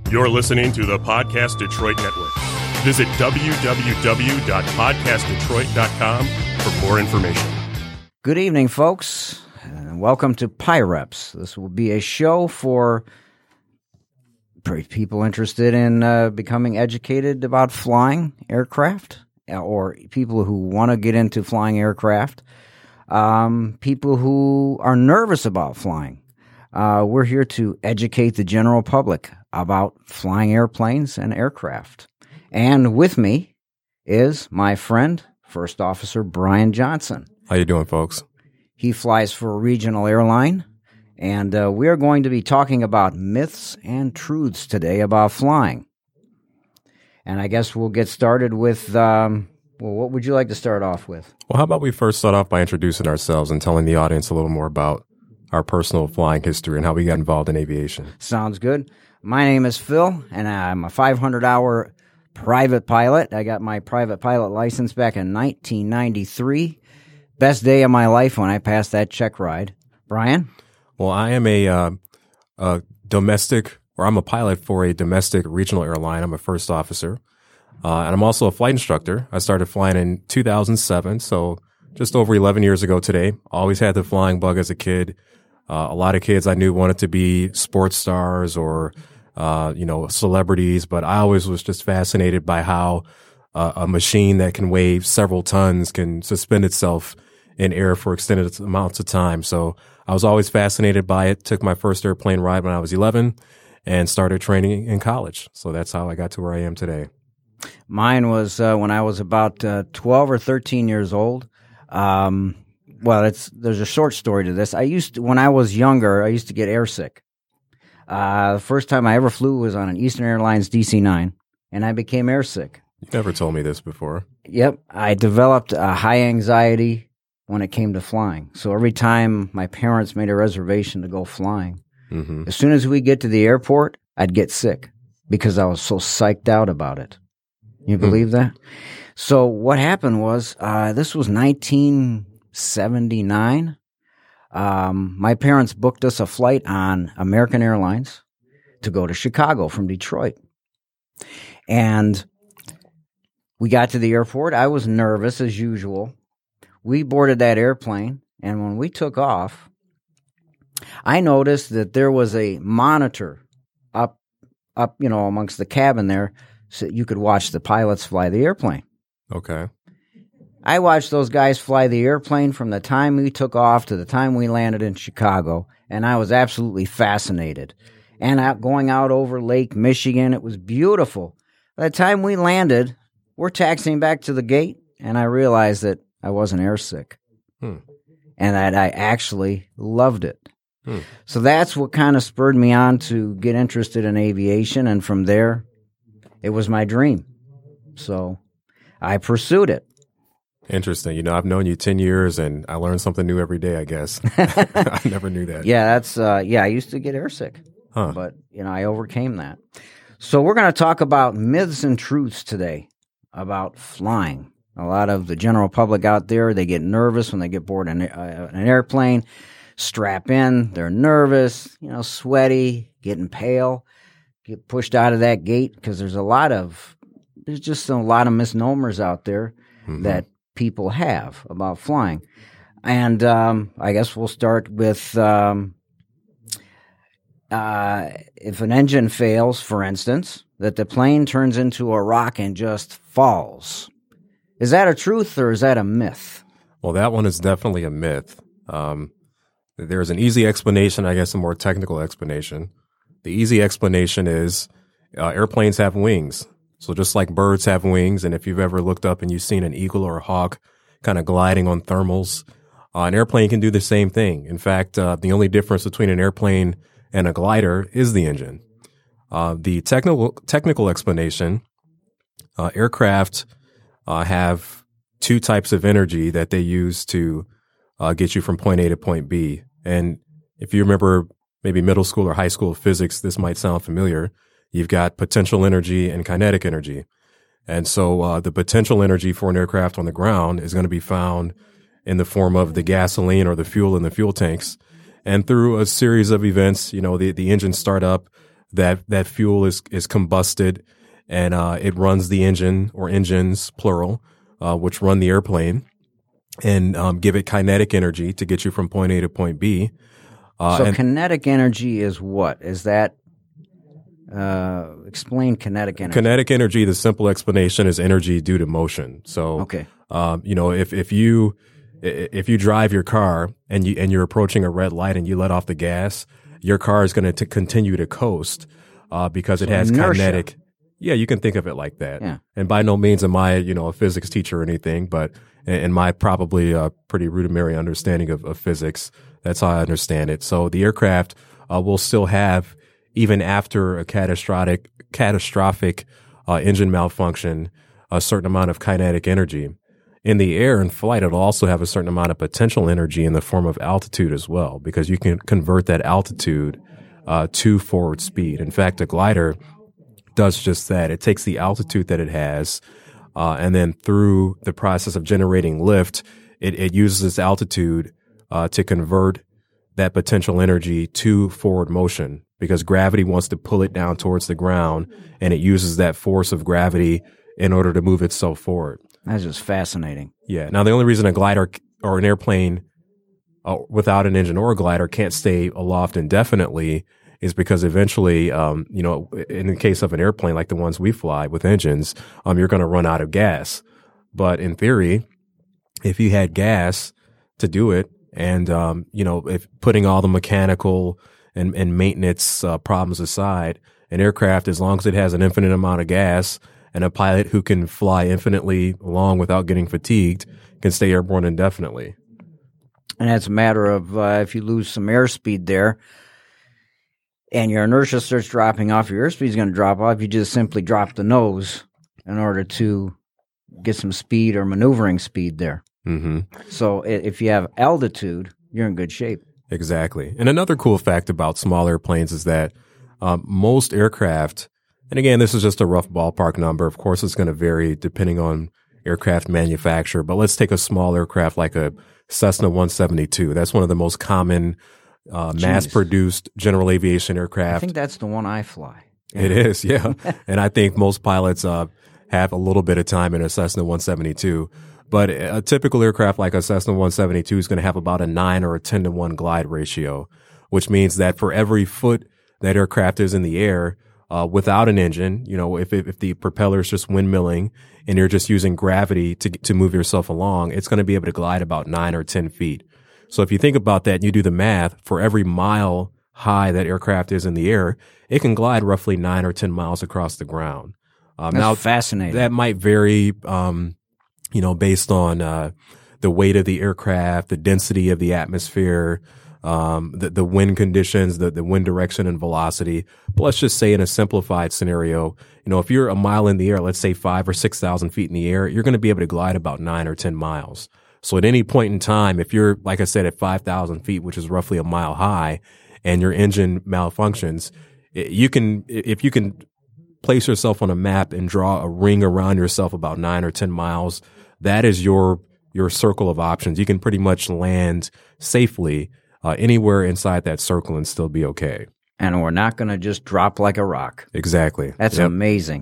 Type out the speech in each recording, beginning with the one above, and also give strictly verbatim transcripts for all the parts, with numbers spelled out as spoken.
You're listening to the Podcast Detroit Network. Visit w w w dot podcast detroit dot com for more information. Good evening, folks, and welcome to PyReps. This will be a show for people interested in uh, becoming educated about flying aircraft, or people who want to get into flying aircraft, um, people who are nervous about flying. Uh, we're here to educate the general public about flying airplanes and aircraft. And with me is my friend, First Officer Brian Johnson. How you doing, folks? He flies for a regional airline, and uh, we are going to be talking about myths and truths today about flying. And I guess we'll get started with, um, well, what would you like to start off with? Well, how about we first start off by introducing ourselves and telling the audience a little more about our personal flying history and how we got involved in aviation. Sounds good. My name is Phil, and I'm a five hundred hour private pilot. I got my private pilot license back in nineteen ninety-three. Best day of my life when I passed that check ride. Brian? Well, I am a, uh, a domestic, or I'm a pilot for a domestic regional airline. I'm a first officer, uh, and I'm also a flight instructor. I started flying in two thousand seven, so just over eleven years ago today. Always had the flying bug as a kid. Uh, a lot of kids I knew wanted to be sports stars or, uh, you know, celebrities, but I always was just fascinated by how uh, a machine that can weigh several tons can suspend itself in air for extended amounts of time. So I was always fascinated by it. Took my first airplane ride when I was eleven and started training in college. So that's how I got to where I am today. Mine was uh, when I was about uh, twelve or thirteen years old. Um, well, it's there's a short story to this. I used to, when I was younger, I used to get airsick. Uh, the first time I ever flew was on an Eastern Airlines D C nine, and I became airsick. You never told me this before. Yep. I developed a high anxiety when it came to flying. So every time my parents made a reservation to go flying, mm-hmm. as soon as we get to the airport, I'd get sick because I was so psyched out about it. You believe mm. that? So what happened was, uh, this was nineteen seventy-nine. Um, my parents booked us a flight on American Airlines to go to Chicago from Detroit. And we got to the airport. I was nervous as usual. We boarded that airplane, and when we took off, I noticed that there was a monitor up, up, you know, amongst the cabin there, so you could watch the pilots fly the airplane. Okay. I watched those guys fly the airplane from the time we took off to the time we landed in Chicago, and I was absolutely fascinated. And out, going out over Lake Michigan, it was beautiful. By the time we landed, we're taxiing back to the gate, and I realized that I wasn't airsick, hmm. and that I actually loved it. Hmm. So that's what kind of spurred me on to get interested in aviation, and from there, it was my dream. So I pursued it. Interesting. You know, I've known you ten years, and I learn something new every day, I guess. I never knew that. Yeah, that's, uh, yeah, I used to get airsick, huh. but, you know, I overcame that. So we're going to talk about myths and truths today about flying. A lot of the general public out there, they get nervous when they get aboard an, uh, an airplane, strap in, they're nervous, you know, sweaty, getting pale, get pushed out of that gate, because there's a lot of, there's just a lot of misnomers out there mm-hmm. that people have about flying. And um, I guess we'll start with um, uh, if an engine fails, for instance, that the plane turns into a rock and just falls. Is that a truth or is that a myth? Well, that one is definitely a myth. Um, there's an easy explanation, I guess a more technical explanation. The easy explanation is uh, airplanes have wings. So just like birds have wings, and if you've ever looked up and you've seen an eagle or a hawk kind of gliding on thermals, uh, an airplane can do the same thing. In fact, uh, the only difference between an airplane and a glider is the engine. Uh, the technical technical explanation, uh, aircraft uh, have two types of energy that they use to uh, get you from point A to point B. And if you remember maybe middle school or high school physics, this might sound familiar. You've got potential energy and kinetic energy. And so uh, the potential energy for an aircraft on the ground is going to be found in the form of the gasoline or the fuel in the fuel tanks. And through a series of events, you know, the, the engines start up, that that fuel is is combusted, and uh, it runs the engine or engines plural, uh, which run the airplane, and um, give it kinetic energy to get you from point A to point B. Uh, so and kinetic energy is what? Is that uh, explain kinetic energy? Kinetic energy, the simple explanation is energy due to motion. So, okay. um, you know, if if you if you drive your car and you and you're approaching a red light and you let off the gas, your car is going to continue to coast uh, because so it has inertia. kinetic. Yeah, you can think of it like that. Yeah. And by no means am I, you know, a physics teacher or anything, but in my probably uh, pretty rudimentary understanding of, of physics, that's how I understand it. So the aircraft uh, will still have, even after a catastrophic catastrophic uh, engine malfunction, a certain amount of kinetic energy. In the air and flight, it'll also have a certain amount of potential energy in the form of altitude as well, because you can convert that altitude uh, to forward speed. In fact, a glider does just that. It takes the altitude that it has, uh, and then through the process of generating lift, it, it uses its altitude uh, to convert that potential energy to forward motion, because gravity wants to pull it down towards the ground, and it uses that force of gravity in order to move itself forward. That's just fascinating. Yeah. Now, the only reason a glider or an airplane uh, without an engine or a glider can't stay aloft indefinitely is because eventually, um, you know, in the case of an airplane like the ones we fly with engines, um, you're going to run out of gas. But in theory, if you had gas to do it, and um, you know, if putting all the mechanical and, and maintenance uh, problems aside, an aircraft, as long as it has an infinite amount of gas and a pilot who can fly infinitely long without getting fatigued, can stay airborne indefinitely. And it's a matter of uh, if you lose some airspeed there and your inertia starts dropping off, your airspeed is going to drop off. You just simply drop the nose in order to get some speed or maneuvering speed there. Mm-hmm. So if you have altitude, you're in good shape. Exactly. And another cool fact about small airplanes is that um, most aircraft, and again, this is just a rough ballpark number. Of course, it's going to vary depending on aircraft manufacturer, but let's take a small aircraft like a Cessna one seventy-two. That's one of the most common uh, mass-produced general aviation aircraft. I think that's the one I fly. Yeah. It is, yeah. And I think most pilots uh, have a little bit of time in a Cessna one seventy-two. But a typical aircraft like a Cessna one seventy-two is going to have about a nine or a ten to one glide ratio, which means that for every foot that aircraft is in the air, uh, without an engine, you know, if, if the propeller is just windmilling and you're just using gravity to, to move yourself along, it's going to be able to glide about nine or ten feet. So if you think about that and you do the math, for every mile high that aircraft is in the air, it can glide roughly nine or ten miles across the ground. Um, That's now, fascinating. That might vary, um, you know, based on uh, the weight of the aircraft, the density of the atmosphere, um, the, the wind conditions, the, the wind direction and velocity. But let's just say in a simplified scenario, you know, if you're a mile in the air, let's say five or six thousand feet in the air, you're going to be able to glide about nine or ten miles. So at any point in time, if you're, like I said, at five thousand feet, which is roughly a mile high, and your engine malfunctions, you can, if you can place yourself on a map and draw a ring around yourself about nine or ten miles, that is your your circle of options. You can pretty much land safely uh, anywhere inside that circle and still be okay. And we're not going to just drop like a rock. Exactly. That's Yep. amazing.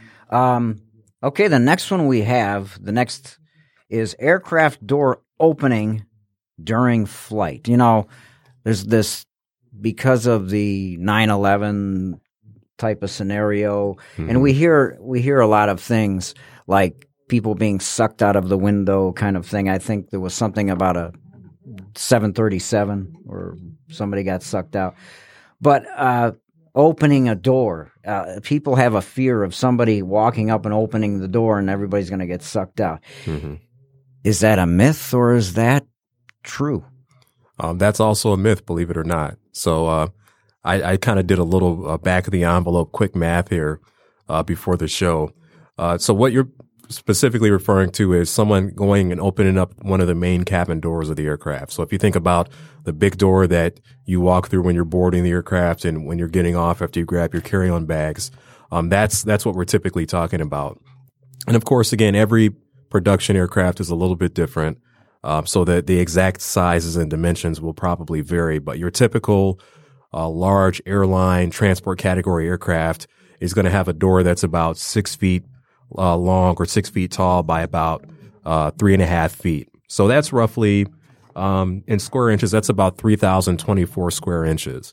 Um, okay, the next one we have, the next is aircraft door opening during flight. You know, there's this, because of the nine eleven type of scenario, mm-hmm. and we hear we hear a lot of things like people being sucked out of the window kind of thing. I think there was something about a seven thirty-seven or somebody got sucked out. But uh, opening a door, uh, people have a fear of somebody walking up and opening the door and everybody's going to get sucked out. Mm-hmm. Is that a myth or is that true? Um, that's also a myth, believe it or not. So uh, I, I kind of did a little uh, back of the envelope quick math here uh, before the show. Uh, so what you're specifically referring to is someone going and opening up one of the main cabin doors of the aircraft. So if you think about the big door that you walk through when you're boarding the aircraft and when you're getting off after you grab your carry-on bags, um, that's that's what we're typically talking about. And of course, again, every production aircraft is a little bit different, uh, so that the exact sizes and dimensions will probably vary. But your typical a large airline transport category aircraft is going to have a door that's about six feet uh, long or six feet tall by about uh, three and a half feet. So that's roughly, um, in square inches, that's about three thousand twenty-four square inches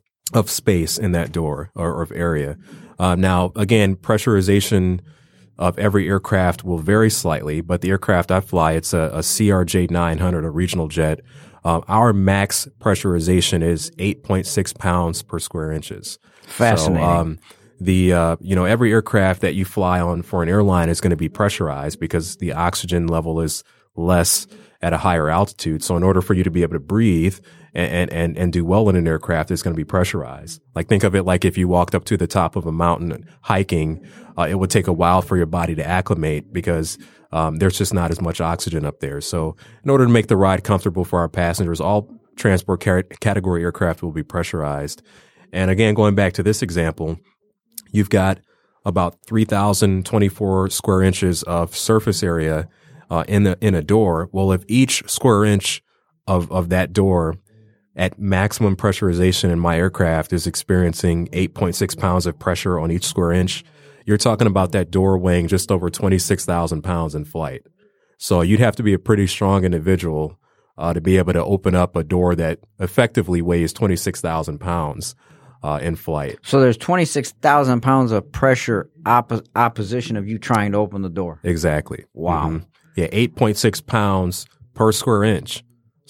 of space in that door or, or of area. Uh, now, again, pressurization of every aircraft will vary slightly, but the aircraft I fly, it's a, a C R J nine hundred, a regional jet. Uh, our max pressurization is eight point six pounds per square inches. Fascinating. So, um, the, uh, you know, every aircraft that you fly on for an airline is going to be pressurized because the oxygen level is less at a higher altitude. So in order for you to be able to breathe and, and, and do well in an aircraft, it's going to be pressurized. Like think of it like if you walked up to the top of a mountain hiking, uh, it would take a while for your body to acclimate because um, there's just not as much oxygen up there. So in order to make the ride comfortable for our passengers, all transport car- category aircraft will be pressurized. And again, going back to this example, you've got about three thousand twenty-four square inches of surface area uh, in the in a door. Well, if each square inch of, of that door at maximum pressurization in my aircraft is experiencing eight point six pounds of pressure on each square inch, you're talking about that door weighing just over twenty-six thousand pounds in flight. So you'd have to be a pretty strong individual uh, to be able to open up a door that effectively weighs twenty-six thousand pounds. Uh, in flight. So there's twenty-six thousand pounds of pressure oppo- opposition of you trying to open the door. Exactly. Wow. Mm-hmm. Yeah, eight point six pounds per square inch.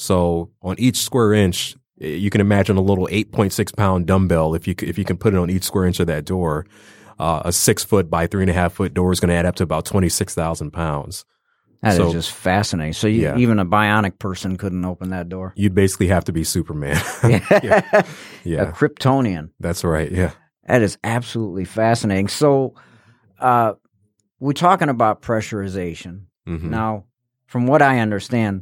So on each square inch, you can imagine a little eight point six pound dumbbell. If you if you can put it on each square inch of that door, uh, a six foot by three and a half foot door is going to add up to about twenty-six thousand pounds. That so, is just fascinating. So you, yeah. even a bionic person couldn't open that door. You'd basically have to be Superman. yeah. yeah. A Kryptonian. That's right. Yeah. That is absolutely fascinating. So uh, we're talking about pressurization. Mm-hmm. Now, from what I understand,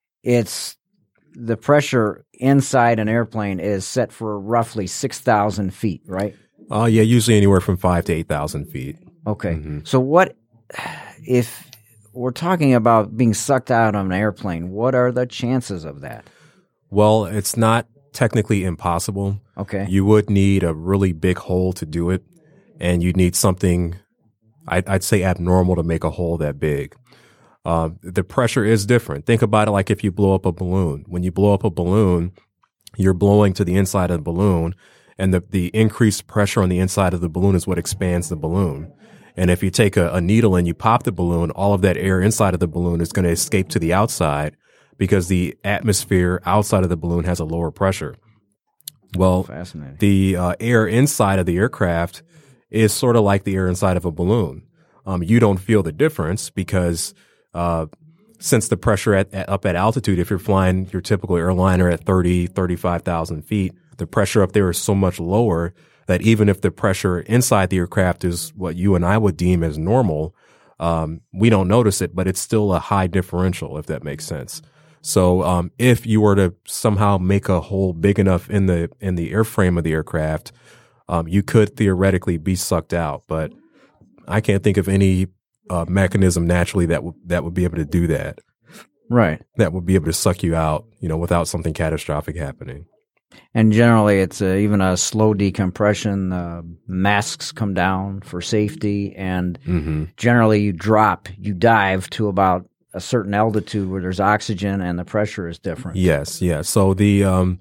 it's the pressure inside an airplane is set for roughly six thousand feet, right? Oh, uh, yeah, usually anywhere from five to eight thousand feet. Okay. Mm-hmm. So what if we're talking about being sucked out of an airplane? What are the chances of that? Well, it's not technically impossible. Okay. You would need a really big hole to do it, and you'd need something, I'd, I'd say, abnormal to make a hole that big. Uh, the pressure is different. Think about it like if you blow up a balloon. When you blow up a balloon, you're blowing to the inside of the balloon, and the, the increased pressure on the inside of the balloon is what expands the balloon. And if you take a, a needle and you pop the balloon, all of that air inside of the balloon is going to escape to the outside because the atmosphere outside of the balloon has a lower pressure. Well, fascinating. The uh, air inside of the aircraft is sort of like the air inside of a balloon. Um, you don't feel the difference because uh, since the pressure at, at, up at altitude, if you're flying your typical airliner at thirty, thirty-five thousand feet, the pressure up there is so much lower that even if the pressure inside the aircraft is what you and I would deem as normal, um, we don't notice it, but it's still a high differential, if that makes sense. So um, if you were to somehow make a hole big enough in the in the airframe of the aircraft, um, you could theoretically be sucked out. But I can't think of any uh, mechanism naturally that would that would be able to do that. Right. That would be able to suck you out, you know, without something catastrophic happening. And generally, it's a, even a slow decompression. Uh, masks come down for safety, and mm-hmm. generally, you drop, you dive to about a certain altitude where there's oxygen and the pressure is different. Yes, yes. So the um,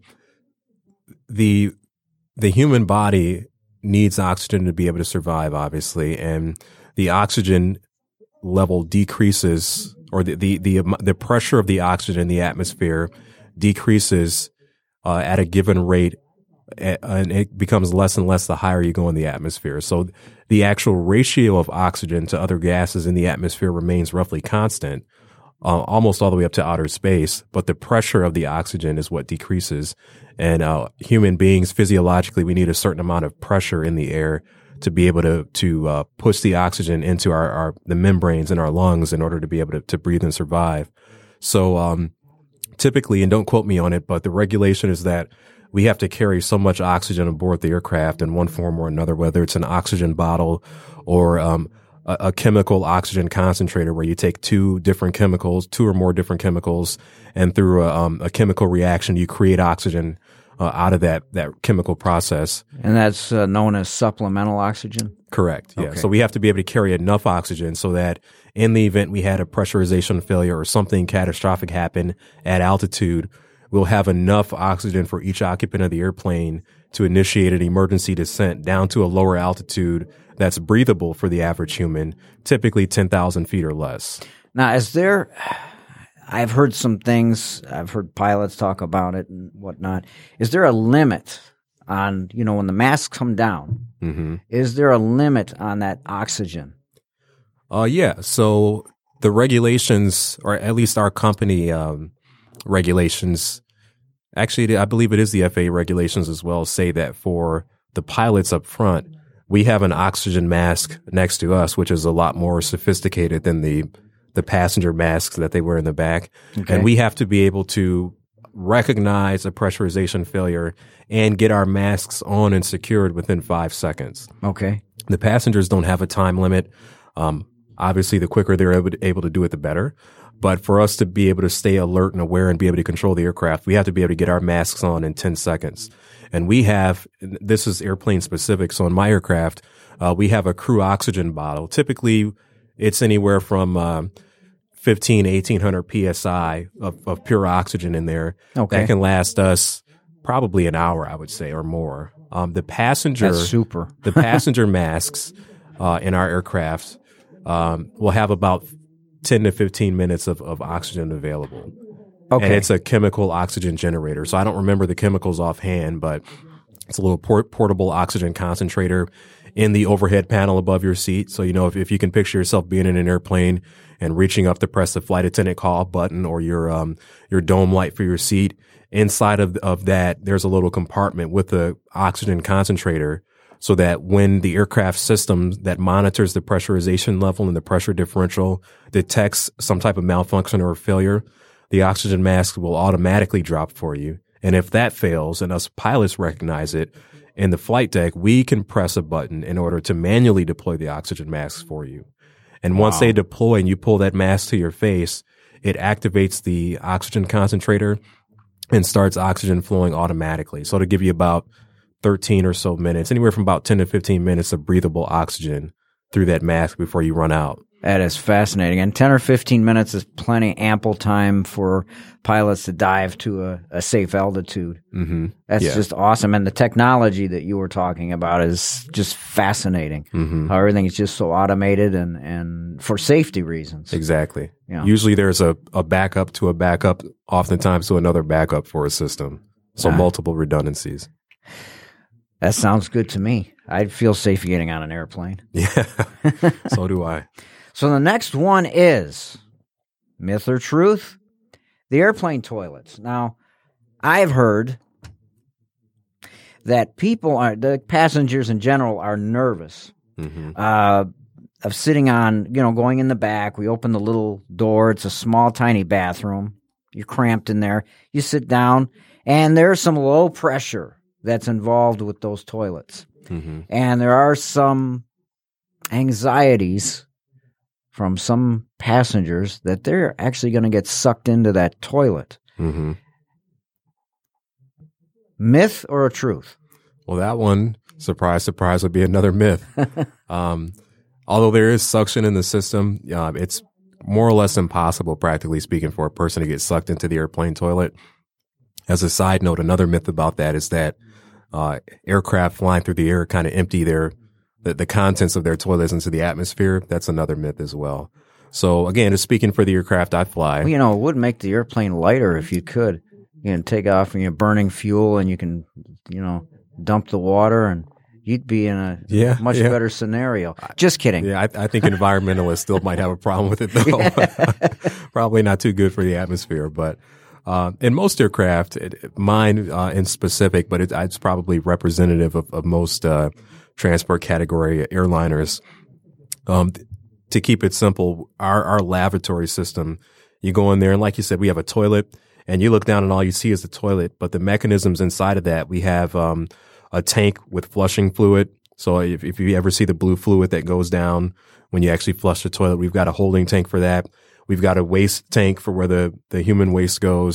the the human body needs oxygen to be able to survive, obviously, and the oxygen level decreases, or the the the, the pressure of the oxygen in the atmosphere decreases uh, at a given rate, and it becomes less and less the higher you go in the atmosphere. So the actual ratio of oxygen to other gases in the atmosphere remains roughly constant, uh, almost all the way up to outer space, but the pressure of the oxygen is what decreases. And uh, human beings, physiologically, we need a certain amount of pressure in the air to be able to to uh, push the oxygen into our, our the membranes in our lungs in order to be able to, to breathe and survive. So um, typically, and don't quote me on it, but the regulation is that we have to carry so much oxygen aboard the aircraft in one form or another, whether it's an oxygen bottle or um, a, a chemical oxygen concentrator where you take two different chemicals, two or more different chemicals, and through a, um, a chemical reaction, you create oxygen uh, out of that that chemical process. And that's uh, known as supplemental oxygen? Correct. Yeah. Okay. So we have to be able to carry enough oxygen so that in the event we had a pressurization failure or something catastrophic happen at altitude, we'll have enough oxygen for each occupant of the airplane to initiate an emergency descent down to a lower altitude that's breathable for the average human, typically ten thousand feet or less. Now, is there, I've heard some things, I've heard pilots talk about it and whatnot. Is there a limit on, you know, when the masks come down, Mm-hmm. is there a limit on that oxygen? Uh, yeah. So the regulations, or at least our company um, regulations, actually, I believe it is the F A A regulations as well, say that for the pilots up front, we have an oxygen mask next to us, which is a lot more sophisticated than the the passenger masks that they wear in the back. Okay. And we have to be able to recognize a pressurization failure and get our masks on and secured within five seconds. Okay. The passengers don't have a time limit. Um, obviously, the quicker they're able to, able to do it, the better. But for us to be able to stay alert and aware and be able to control the aircraft, we have to be able to get our masks on in ten seconds. And we have, this is airplane specific. So in my aircraft, uh, we have a crew oxygen bottle. Typically, it's anywhere from uh, fifteen, eighteen hundred P S I of, of pure oxygen in there. Okay. That can last us probably an hour, I would say, or more. Um, the passenger, That's super. the passenger masks uh, in our aircraft um, will have about ten to fifteen minutes of, of oxygen available. Okay. And it's a chemical oxygen generator. So I don't remember the chemicals offhand, but it's a little port- portable oxygen concentrator in the overhead panel above your seat. So, you know, if, if you can picture yourself being in an airplane and reaching up to press the flight attendant call button or your um, your dome light for your seat, inside of, of that, there's a little compartment with the oxygen concentrator so that when the aircraft system that monitors the pressurization level and the pressure differential detects some type of malfunction or failure, the oxygen mask will automatically drop for you. And if that fails and us pilots recognize it in the flight deck, we can press a button in order to manually deploy the oxygen masks for you. And once Wow. they deploy and you pull that mask to your face, it activates the oxygen concentrator and starts oxygen flowing automatically. So to give you about thirteen or so minutes, anywhere from about ten to fifteen minutes of breathable oxygen through that mask before you run out. That is fascinating. And ten or fifteen minutes is plenty ample time for pilots to dive to a, a safe altitude. Mm-hmm. That's Yeah. just awesome. And the technology that you were talking about is just fascinating. Mm-hmm. How everything is just so automated and, and for safety reasons. Exactly. Yeah. Usually there's a, a backup to a backup, oftentimes to another backup for a system. So Ah. multiple redundancies. That sounds good to me. I'd feel safe getting on an airplane. Yeah. So do I. So the next one is myth or truth? The airplane toilets. Now, I've heard that people are, the passengers in general are nervous Mm-hmm. uh, of sitting on, you know, going in the back. We open the little door. It's a small, tiny bathroom. You're cramped in there. You sit down, and there's some low pressure that's involved with those toilets. Mm-hmm. And there are some anxieties from some passengers that they're actually going to get sucked into that toilet. Mm-hmm. Myth or a truth? Well, that one, surprise, surprise, would be another myth. um, although there is suction in the system, uh, it's more or less impossible, practically speaking, for a person to get sucked into the airplane toilet. As a side note, another myth about that is that uh, aircraft flying through the air kind of empty their the, the contents of their toilets into the atmosphere. That's another myth as well. So again, just speaking for the aircraft I fly. Well, you know, it would make the airplane lighter if you could. You can take off and you're burning fuel and you can, you know, dump the water and you'd be in a Yeah, much yeah. better scenario. Just kidding. Yeah, I, I think environmentalists still might have a problem with it, though. Probably not too good for the atmosphere. But uh, in most aircraft, it, mine uh, in specific, but it, it's probably representative of, of most uh, transport category airliners. Um, to keep it simple, our, our lavatory system, you go in there, and like you said, we have a toilet, and you look down and all you see is the toilet. But the mechanisms inside of that, we have um, a tank with flushing fluid. So if, if you ever see the blue fluid that goes down when you actually flush the toilet, we've got a holding tank for that. We've got a waste tank for where the, the human waste goes.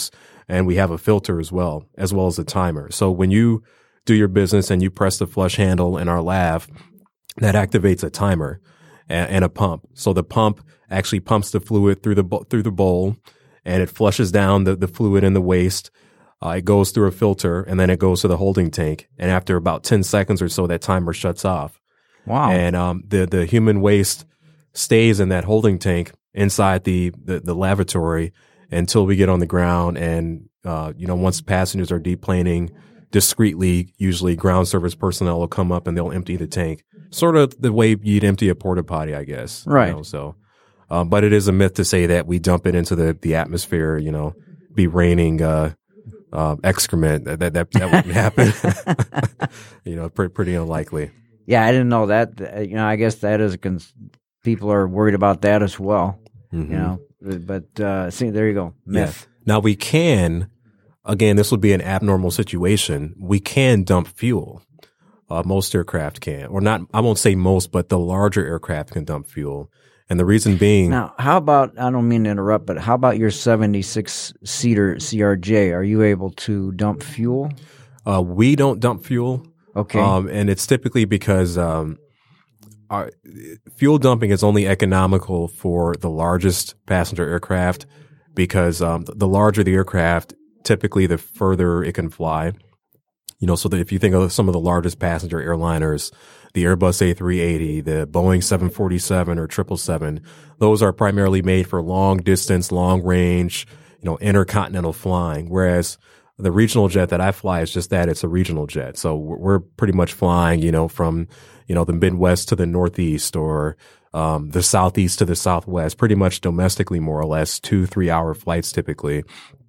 and we have a filter as well, as well as a timer. So when you do your business and you press the flush handle in our lab, that activates a timer and, and a pump. So the pump actually pumps the fluid through the through the bowl, and it flushes down the, the fluid in the waste. Uh, it goes through a filter, and then it goes to the holding tank. And after about ten seconds or so, that timer shuts off. Wow. And um, the the human waste stays in that holding tank inside the, the, the lavatory until we get on the ground. And, uh, you know, once passengers are deplaning discreetly, usually ground service personnel will come up and they'll empty the tank. Sort of the way you'd empty a porta potty, I guess. Right. You know, so, um, but it is a myth to say that we dump it into the, the atmosphere, you know, be raining, uh, uh, excrement. That, that, that, that wouldn't happen. You know, pretty, pretty unlikely. Yeah, I didn't know that. You know, I guess that is a cons- people are worried about that as well. Mm-hmm. You know, but uh, see, there you go, myth. Yeah. Now we can, again, this would be an abnormal situation. We can dump fuel. Uh, most aircraft can, or not. I won't say most, but the larger aircraft can dump fuel. And the reason being, now, how about? I don't mean to interrupt, but how about your seventy-six seater C R J? Are you able to dump fuel? Uh, we don't dump fuel. Okay. Um, and it's typically because um, our, fuel dumping is only economical for the largest passenger aircraft, because um, the larger the aircraft, typically the further it can fly. You know, so that if you think of some of the largest passenger airliners, the Airbus A three eighty, the Boeing seven forty-seven or triple seven, those are primarily made for long distance, long range, you know, intercontinental flying. Whereas the regional jet that I fly is just that, it's a regional jet. So we're pretty much flying, you know, from, you know, the Midwest to the Northeast, or um, the Southeast to the Southwest, pretty much domestically, more or less, two, three hour flights typically.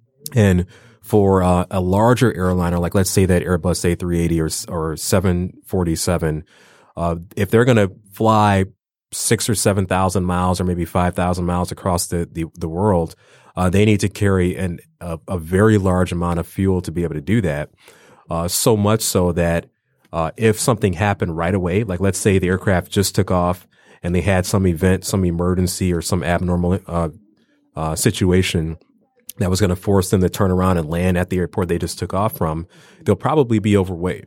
And for uh, a larger airliner, like let's say that Airbus A three eighty or, or seven forty-seven, uh, if they're going to fly six or seven thousand miles, or maybe five thousand miles across the, the, the world, uh, they need to carry an, a, a very large amount of fuel to be able to do that. Uh, so much so that uh, if something happened right away, like let's say the aircraft just took off and they had some event, some emergency or some abnormal uh, uh, situation that was going to force them to turn around and land at the airport they just took off from, they'll probably be overweight.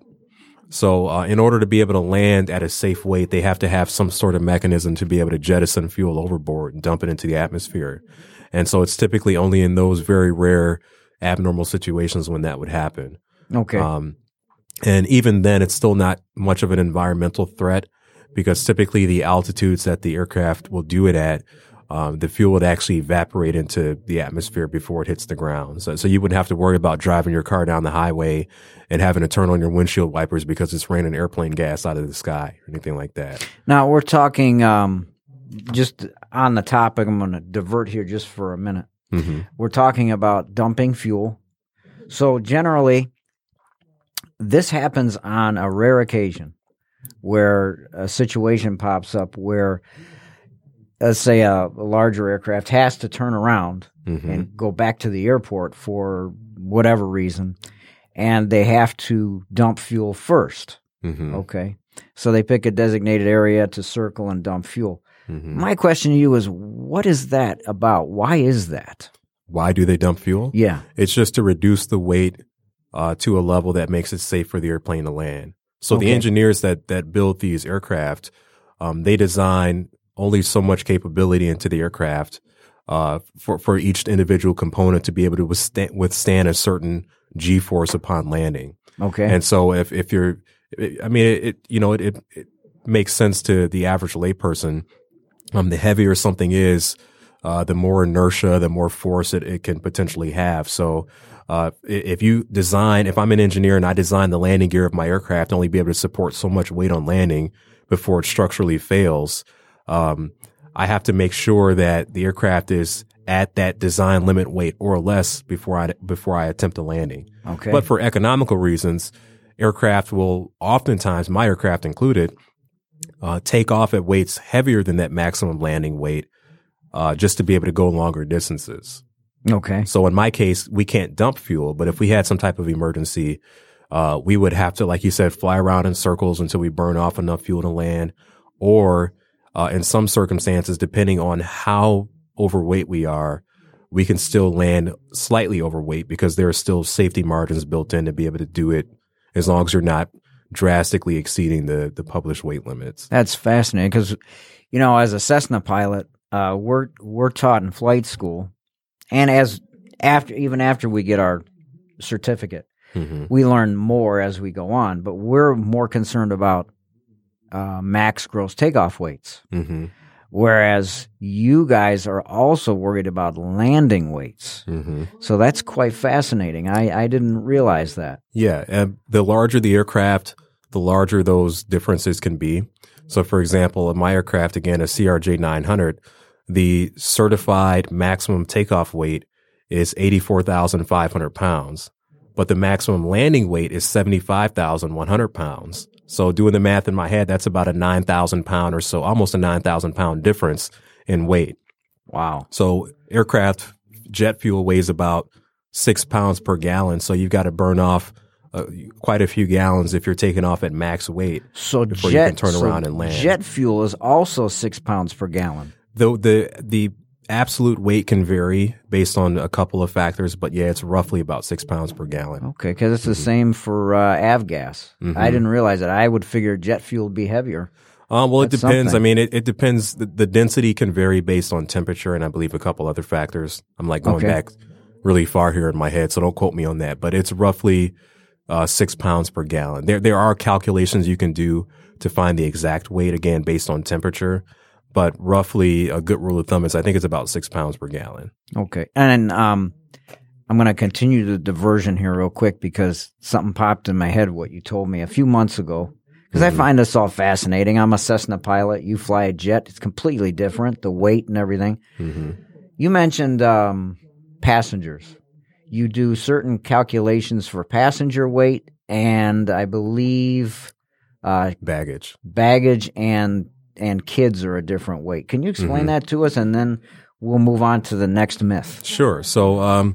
So uh, in order to be able to land at a safe weight, they have to have some sort of mechanism to be able to jettison fuel overboard and dump it into the atmosphere. And so it's typically only in those very rare abnormal situations when that would happen. Okay. Um, and even then, it's still not much of an environmental threat, because typically the altitudes that the aircraft will do it at, Um, the fuel would actually evaporate into the atmosphere before it hits the ground. So, so you wouldn't have to worry about driving your car down the highway and having to turn on your windshield wipers because it's raining airplane gas out of the sky or anything like that. Now, we're talking um, just on the topic. I'm going to divert here just for a minute. Mm-hmm. We're talking about dumping fuel. So generally, this happens on a rare occasion where a situation pops up where, let's say a, a larger aircraft has to turn around mm-hmm. and go back to the airport for whatever reason, and they have to dump fuel first. Mm-hmm. Okay. So they pick a designated area to circle and dump fuel. Mm-hmm. My question to you is, what is that about? Why is that? Why do they dump fuel? Yeah. It's just to reduce the weight uh, to a level that makes it safe for the airplane to land. So Okay. the engineers that, that build these aircraft, um, they design only so much capability into the aircraft uh, for, for each individual component to be able to withstand, withstand a certain G-force upon landing. Okay. And so if, if you're, I mean, it, it you know, it, it, it makes sense to the average layperson. Um, the heavier something is, uh, the more inertia, the more force it, it can potentially have. So, uh, if you design, if I'm an engineer and I design the landing gear of my aircraft to only be able to support so much weight on landing before it structurally fails, um, I have to make sure that the aircraft is at that design limit weight or less before I, before I attempt a landing. Okay. But for economical reasons, aircraft will oftentimes, my aircraft included, uh, take off at weights heavier than that maximum landing weight, uh, just to be able to go longer distances. Okay. So in my case, we can't dump fuel, but if we had some type of emergency, uh, we would have to, like you said, fly around in circles until we burn off enough fuel to land, or, uh, in some circumstances, depending on how overweight we are, we can still land slightly overweight because there are still safety margins built in to be able to do it as long as you're not drastically exceeding the, the published weight limits. That's fascinating because, you know, as a Cessna pilot, uh, we're we're taught in flight school, and as after even after we get our certificate, mm-hmm. we learn more as we go on. But we're more concerned about uh, max gross takeoff weights. Mm-hmm. Whereas you guys are also worried about landing weights. Mm-hmm. So that's quite fascinating. I, I didn't realize that. Yeah. And the larger the aircraft, the larger those differences can be. So, for example, in my aircraft, again, a C R J nine hundred, the certified maximum takeoff weight is eighty-four thousand five hundred pounds, but the maximum landing weight is seventy-five thousand one hundred pounds. So doing the math in my head, that's about a nine thousand pound or so, almost a nine thousand pound difference in weight. Wow. So aircraft jet fuel weighs about six pounds per gallon. So you've got to burn off uh, quite a few gallons if you're taking off at max weight so before jet, you can turn so around and land. Jet fuel is also six pounds per gallon. Though the, the absolute weight can vary based on a couple of factors, but yeah, it's roughly about six pounds per gallon. Okay, because it's the mm-hmm. same for uh, avgas. Mm-hmm. I didn't realize that. I would figure jet fuel would be heavier. Um, well, That's it depends. something. I mean, it, it depends. The, the density can vary based on temperature and I believe a couple other factors. I'm like going okay. back really far here in my head, so don't quote me on that. But it's roughly uh, six pounds per gallon. There, there are calculations you can do to find the exact weight, again, based on temperature. But roughly a good rule of thumb is I think it's about six pounds per gallon. Okay. And um, I'm going to continue the diversion here real quick because something popped in my head what you told me a few months ago. Because mm-hmm. I find this all fascinating. I'm a Cessna pilot. You fly a jet. It's completely different, the weight and everything. Mm-hmm. You mentioned um, passengers. You do certain calculations for passenger weight and I believe uh, baggage. Baggage and and kids are a different weight. Can you explain mm-hmm. that to us, and then we'll move on to the next myth? Sure. So, um,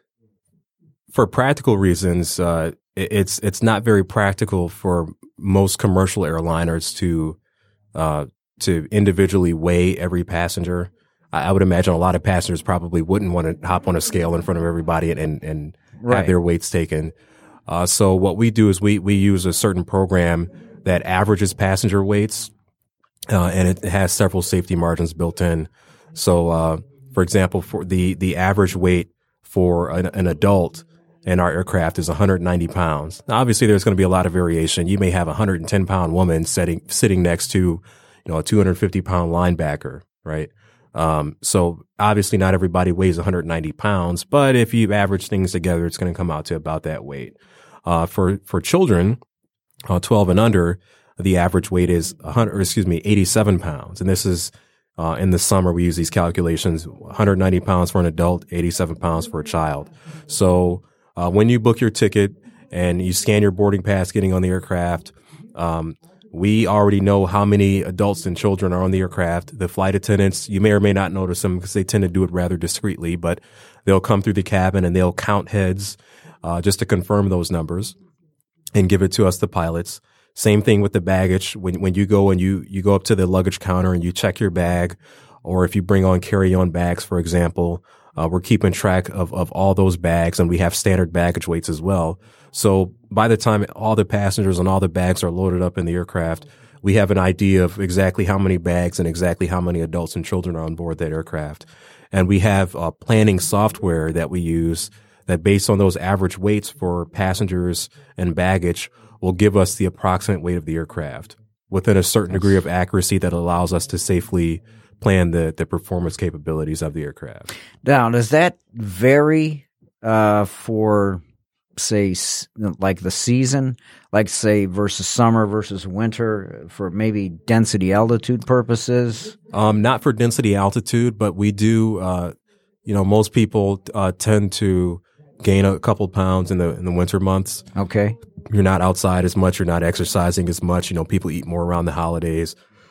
for practical reasons, uh, it, it's it's not very practical for most commercial airliners to uh, to individually weigh every passenger. I, I would imagine a lot of passengers probably wouldn't want to hop on a scale in front of everybody and and right. have their weights taken. Uh, so, what we do is we we use a certain program that averages passenger weights. Uh, and it has several safety margins built in. So, uh, for example, for the, the average weight for an, an adult in our aircraft is one hundred ninety pounds. Now, obviously, there's going to be a lot of variation. You may have a one hundred ten pound woman sitting, sitting next to, you know, a two hundred fifty pound linebacker, right? Um, so obviously not everybody weighs one hundred ninety pounds, but if you average things together, it's going to come out to about that weight. Uh, for, for children, uh, twelve and under, the average weight is one hundred, or excuse me, eighty-seven pounds. And this is, uh, in the summer, we use these calculations, one hundred ninety pounds for an adult, eighty-seven pounds for a child. So, uh, when you book your ticket and you scan your boarding pass getting on the aircraft, um, we already know how many adults and children are on the aircraft. The flight attendants, you may or may not notice them because they tend to do it rather discreetly, but they'll come through the cabin and they'll count heads, uh, just to confirm those numbers and give it to us, the pilots. Same thing with the baggage. When when you go and you, you go up to the luggage counter and you check your bag, or if you bring on carry-on bags, for example, uh, we're keeping track of, of all those bags, and we have standard baggage weights as well. So by the time all the passengers and all the bags are loaded up in the aircraft, we have an idea of exactly how many bags and exactly how many adults and children are on board that aircraft. And we have uh, planning software that we use that, based on those average weights for passengers and baggage, will give us the approximate weight of the aircraft within a certain degree of accuracy that allows us to safely plan the, the performance capabilities of the aircraft. Now, does that vary uh, for, say, like the season, like say versus summer versus winter, for maybe density altitude purposes? Um, not for density altitude, but we do, uh, you know, most people uh, tend to gain a couple pounds in the in the winter months. Okay. You're not outside as much. You're not exercising as much. You know, people eat more around the holidays.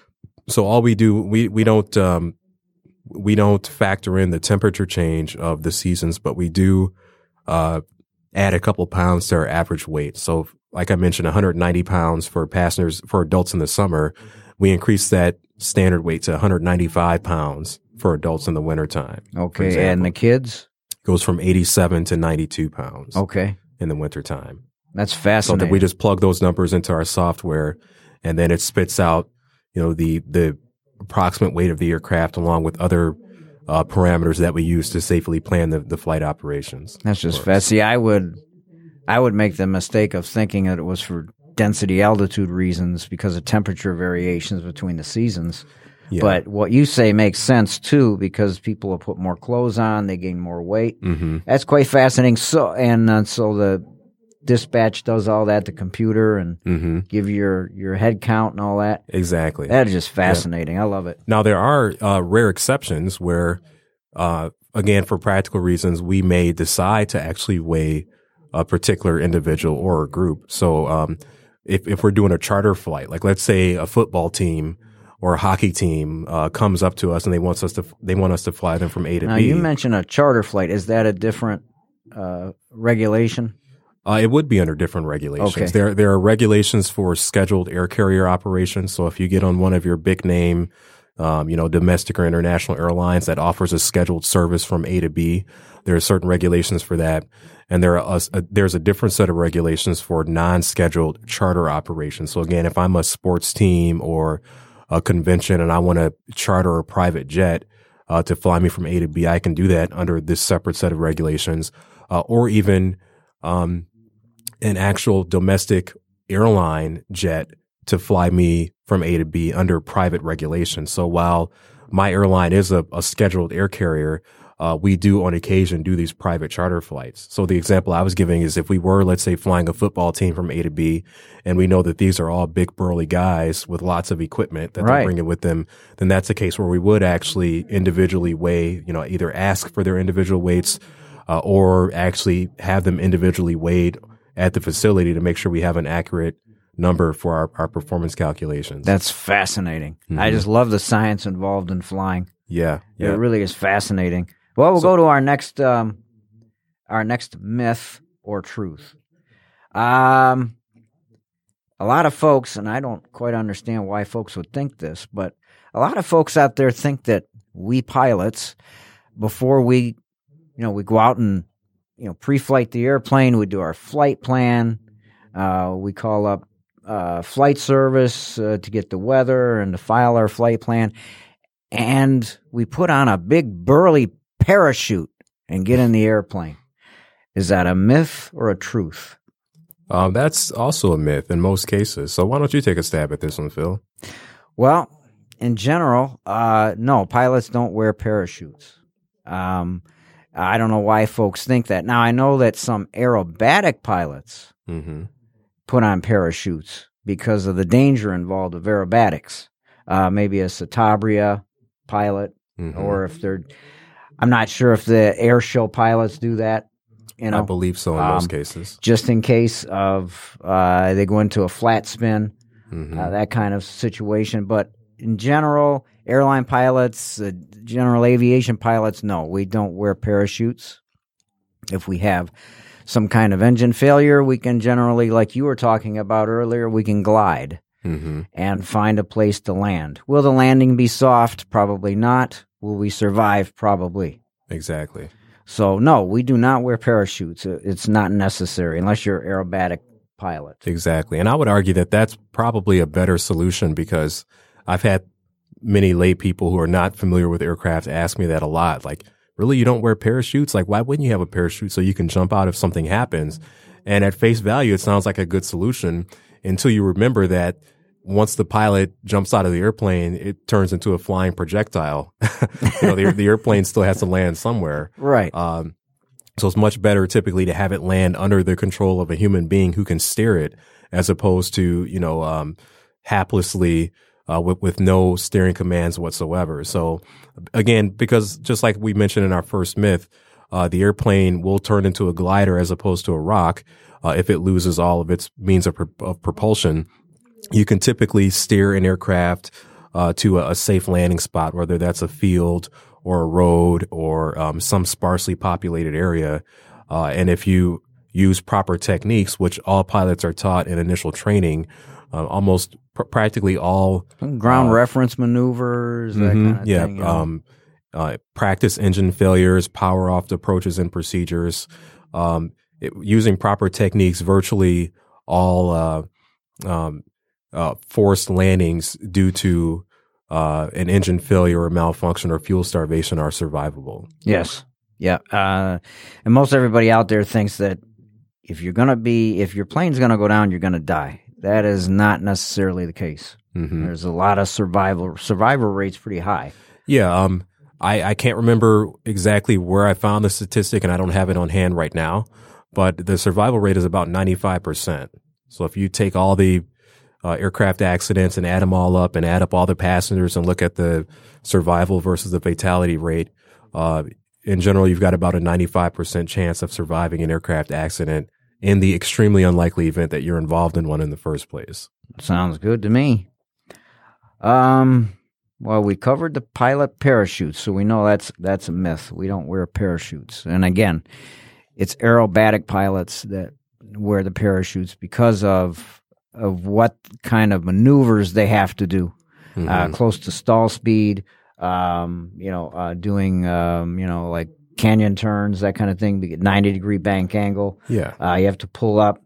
So all we do, we, we don't, um, we don't factor in the temperature change of the seasons, but we do, uh, add a couple pounds to our average weight. So like I mentioned, one hundred ninety pounds for passengers, for adults in the summer. We increase that standard weight to one hundred ninety-five pounds for adults in the wintertime. Okay, and the kids? Goes from eighty-seven to ninety-two pounds. Okay. In the wintertime. That's fascinating. So that we just plug those numbers into our software, and then it spits out, you know, the the approximate weight of the aircraft along with other uh, parameters that we use to safely plan the, the flight operations. That's just fast. See, I would, I would make the mistake of thinking that it was for density altitude reasons because of temperature variations between the seasons. Yeah. But what you say makes sense too, because people will put more clothes on, they gain more weight. Mm-hmm. That's quite fascinating. So, and uh, so the dispatch does all that, the computer, and mm-hmm. give you your, your head count and all that. Exactly. That is just fascinating. Yeah. I love it. Now, there are uh, rare exceptions where, uh, again, for practical reasons, we may decide to actually weigh a particular individual or a group. So um, if, if we're doing a charter flight, like let's say a football team or a hockey team uh, comes up to us and they want us to they want us to fly them from A to now, B. Now, you mentioned a charter flight. Is that a different uh, regulation? Uh, it would be under different regulations. Okay. There there are regulations for scheduled air carrier operations. So if you get on one of your big name, um, you know, domestic or international airlines that offers a scheduled service from A to B, there are certain regulations for that. And there are a, a, there's a different set of regulations for non-scheduled charter operations. So again, if I'm a sports team or a convention and I want to charter a private jet uh, to fly me from A to B, I can do that under this separate set of regulations, uh, or even um, an actual domestic airline jet to fly me from A to B under private regulations. So while my airline is a, a scheduled air carrier, Uh, we do on occasion do these private charter flights. So the example I was giving is if we were, let's say, flying a football team from A to B, and we know that these are all big burly guys with lots of equipment that right. they're bringing with them, then that's a case where we would actually individually weigh, you know, either ask for their individual weights uh, or actually have them individually weighed at the facility to make sure we have an accurate number for our, our performance calculations. That's fascinating. Mm-hmm. I just love the science involved in flying. Yeah, yeah. It really is fascinating. Well, we'll so, go to our next um, our next myth or truth. Um, a lot of folks, and I don't quite understand why folks would think this, but a lot of folks out there think that we pilots, before we, you know, we go out and, you know, pre-flight the airplane, we do our flight plan, uh, we call up uh, flight service uh, to get the weather and to file our flight plan, and we put on a big burly parachute and get in the airplane. Is that a myth or a truth? Um, that's also a myth in most cases. So why don't you take a stab at this one, Phil? Well, in general, uh, no, pilots don't wear parachutes. Um, I don't know why folks think that. Now, I know that some aerobatic pilots mm-hmm. put on parachutes because of the danger involved with aerobatics. Uh, maybe a Citabria pilot, mm-hmm. or if they're... I'm not sure if the air show pilots do that. You know, I believe so in um, most cases. Just in case of uh, they go into a flat spin, mm-hmm. uh, that kind of situation. But in general, airline pilots, uh, general aviation pilots, no, we don't wear parachutes. If we have some kind of engine failure, we can generally, like you were talking about earlier, we can glide mm-hmm. and find a place to land. Will the landing be soft? Probably not. Will we survive? Probably. Exactly. So, no, we do not wear parachutes. It's not necessary unless you're an aerobatic pilot. Exactly. And I would argue that that's probably a better solution because I've had many lay people who are not familiar with aircraft ask me that a lot. Like, really, you don't wear parachutes? Like, why wouldn't you have a parachute so you can jump out if something happens? And at face value, it sounds like a good solution until you remember that once the pilot jumps out of the airplane, it turns into a flying projectile. you know, the, the airplane still has to land somewhere. Right. Um, so it's much better typically to have it land under the control of a human being who can steer it as opposed to, you know, um, haplessly, uh, with, with no steering commands whatsoever. So again, because just like we mentioned in our first myth, uh, the airplane will turn into a glider as opposed to a rock, uh, if it loses all of its means of, pro- of propulsion. You can typically steer an aircraft uh, to a, a safe landing spot, whether that's a field or a road or um, some sparsely populated area. Uh, and if you use proper techniques, which all pilots are taught in initial training, uh, almost pr- practically all ground uh, reference maneuvers, that mm-hmm, kind of yeah, thing. You know? um, uh, practice engine failures, power off approaches and procedures, um, it, using proper techniques. Virtually all uh, um, uh, forced landings due to uh, an engine failure or malfunction or fuel starvation are survivable. Yes. Yeah. Uh, and most everybody out there thinks that if you're going to be, if your plane's going to go down, you're going to die. That is not necessarily the case. Mm-hmm. There's a lot of survival, survival rates pretty high. Yeah. Um, I, I can't remember exactly where I found the statistic, and I don't have it on hand right now, but the survival rate is about ninety-five percent. So if you take all the uh, aircraft accidents and add them all up and add up all the passengers and look at the survival versus the fatality rate, uh, in general, you've got about a ninety-five percent chance of surviving an aircraft accident in the extremely unlikely event that you're involved in one in the first place. Sounds good to me. Um, well, we covered the pilot parachutes, so we know that's that's a myth. We don't wear parachutes. And again, it's aerobatic pilots that wear the parachutes because of of what kind of maneuvers they have to do, mm-hmm. uh, close to stall speed, um, you know, uh, doing, um, you know, like canyon turns, that kind of thing, ninety degree bank angle. Yeah. Uh, you have to pull up,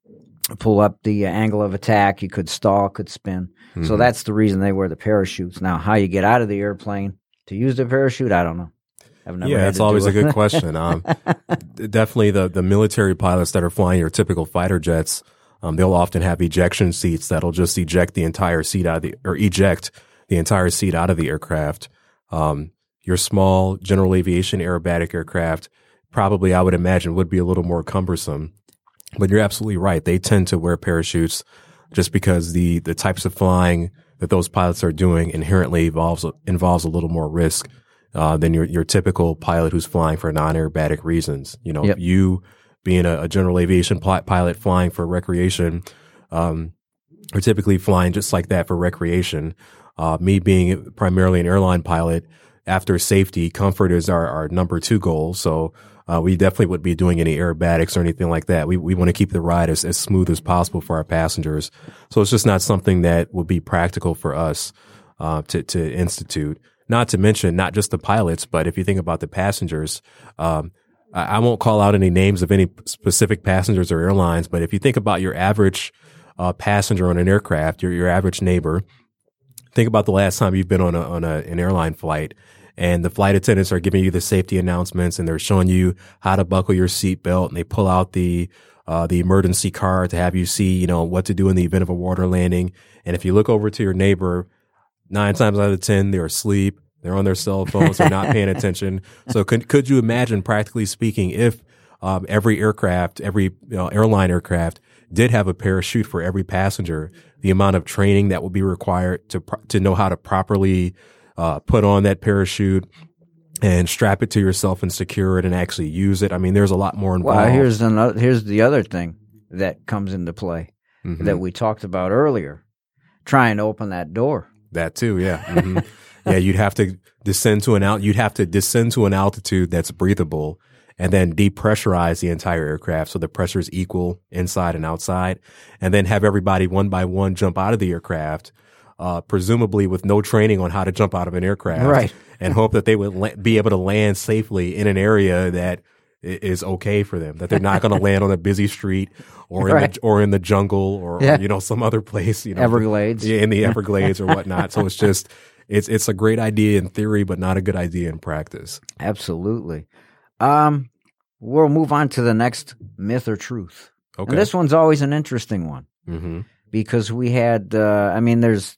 pull up the angle of attack. You could stall, could spin. Mm-hmm. So that's the reason they wear the parachutes. Now, how you get out of the airplane to use the parachute, I don't know. I've never yeah, had that's to always do a it. good question. Um, definitely the, the military pilots that are flying your typical fighter jets, um, they'll often have ejection seats that'll just eject the entire seat out of the, or eject the entire seat out of the aircraft. Um, your small general aviation aerobatic aircraft probably, I would imagine, would be a little more cumbersome. But you're absolutely right. They tend to wear parachutes just because the, the types of flying that those pilots are doing inherently involves, involves a little more risk uh, than your, your typical pilot who's flying for non-aerobatic reasons. You know, yep. you being a, a general aviation pl- pilot flying for recreation, um, are typically flying just like that for recreation. Uh, me being primarily an airline pilot, after safety, comfort is our, our number two goal. So, uh, we definitely wouldn't be doing any aerobatics or anything like that. We, we want to keep the ride as, as smooth as possible for our passengers. So it's just not something that would be practical for us, uh, to, to institute. Not to mention, not just the pilots, but if you think about the passengers, um, I, I won't call out any names of any specific passengers or airlines, but if you think about your average, uh, passenger on an aircraft, your, your average neighbor, think about the last time you've been on a, on a, an airline flight and the flight attendants are giving you the safety announcements and they're showing you how to buckle your seatbelt and they pull out the, uh, the emergency card to have you see, you know, what to do in the event of a water landing. And if you look over to your neighbor, nine times out of ten, they're asleep. They're on their cell phones. They're not paying attention. So could, could you imagine, practically speaking, if, um, every aircraft, every, you know, airline aircraft did have a parachute for every passenger, the amount of training that would be required to to know how to properly uh, put on that parachute and strap it to yourself and secure it and actually use it. I mean, there's a lot more involved. Well, here's another. Here's the other thing that comes into play mm-hmm. that we talked about earlier: trying to open that door. That too, yeah, mm-hmm. yeah. You'd have to descend to an out. You'd have to descend to an altitude that's breathable. And then depressurize the entire aircraft so the pressure is equal inside and outside, and then have everybody one by one jump out of the aircraft, uh, presumably with no training on how to jump out of an aircraft, right? And hope that they would la- be able to land safely in an area that is okay for them, that they're not going to land on a busy street or in right. the, or in the jungle or, yeah. or you know some other place, you know, Everglades, yeah, in the Everglades or whatnot. So it's just it's it's a great idea in theory, but not a good idea in practice. Absolutely. Um, we'll move on to the next myth or truth. Okay. And this one's always an interesting one mm-hmm. because we had, uh, I mean, there's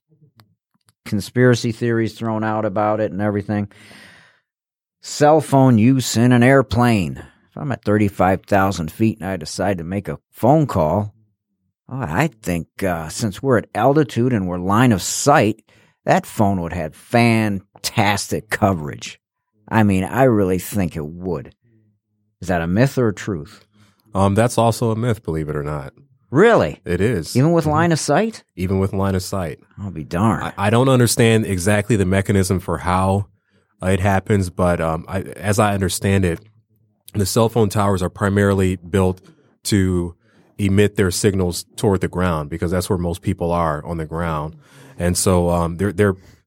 conspiracy theories thrown out about it and everything. Cell phone use in an airplane. If I'm at thirty-five thousand feet and I decide to make a phone call, oh, I think uh, since we're at altitude and we're line of sight, that phone would have fantastic coverage. I mean, I really think it would. Is that a myth or a truth? Um, that's also a myth, believe it or not. Really? It is. Even with line of sight? Even with line of sight. I'll be darned. I, I don't understand exactly the mechanism for how it happens, but um, I, as I understand it, the cell phone towers are primarily built to emit their signals toward the ground because that's where most people are on the ground. And so um, they're they're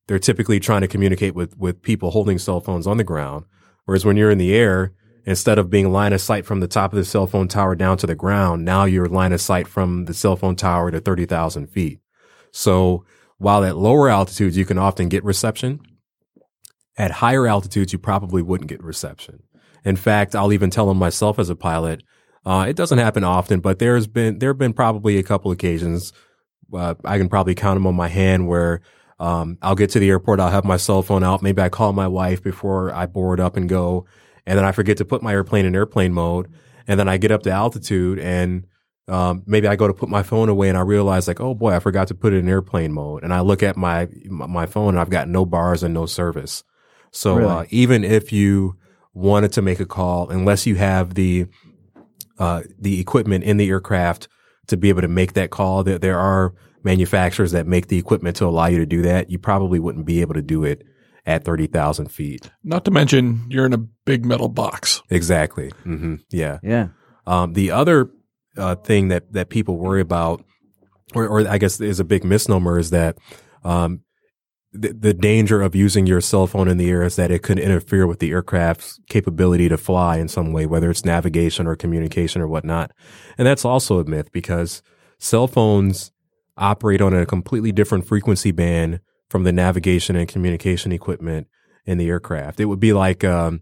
they're typically trying to communicate with, with people holding cell phones on the ground. Whereas when you're in the air, instead of being line of sight from the top of the cell phone tower down to the ground, now you're line of sight from the cell phone tower to thirty thousand feet. So while at lower altitudes, you can often get reception, at higher altitudes, you probably wouldn't get reception. In fact, I'll even tell them myself as a pilot, uh, it doesn't happen often, but there's been, there have been probably a couple occasions, uh, I can probably count them on my hand where, um, I'll get to the airport, I'll have my cell phone out. Maybe I call my wife before I board up and go. And then I forget to put my airplane in airplane mode. And then I get up to altitude and, um, maybe I go to put my phone away and I realize like, oh boy, I forgot to put it in airplane mode. And I look at my, my phone and I've got no bars and no service. So, Really? uh, even if you wanted to make a call, unless you have the, uh, the equipment in the aircraft to be able to make that call, there, there are manufacturers that make the equipment to allow you to do that. You probably wouldn't be able to do it at thirty thousand feet. Not to mention, you're in a big metal box. Exactly. Mm-hmm. Yeah. Yeah. Um, the other uh, thing that, that people worry about, or, or I guess is a big misnomer, is that um, the, the danger of using your cell phone in the air is that it could interfere with the aircraft's capability to fly in some way, whether it's navigation or communication or whatnot. And that's also a myth because cell phones operate on a completely different frequency band from the navigation and communication equipment in the aircraft. It would be like um,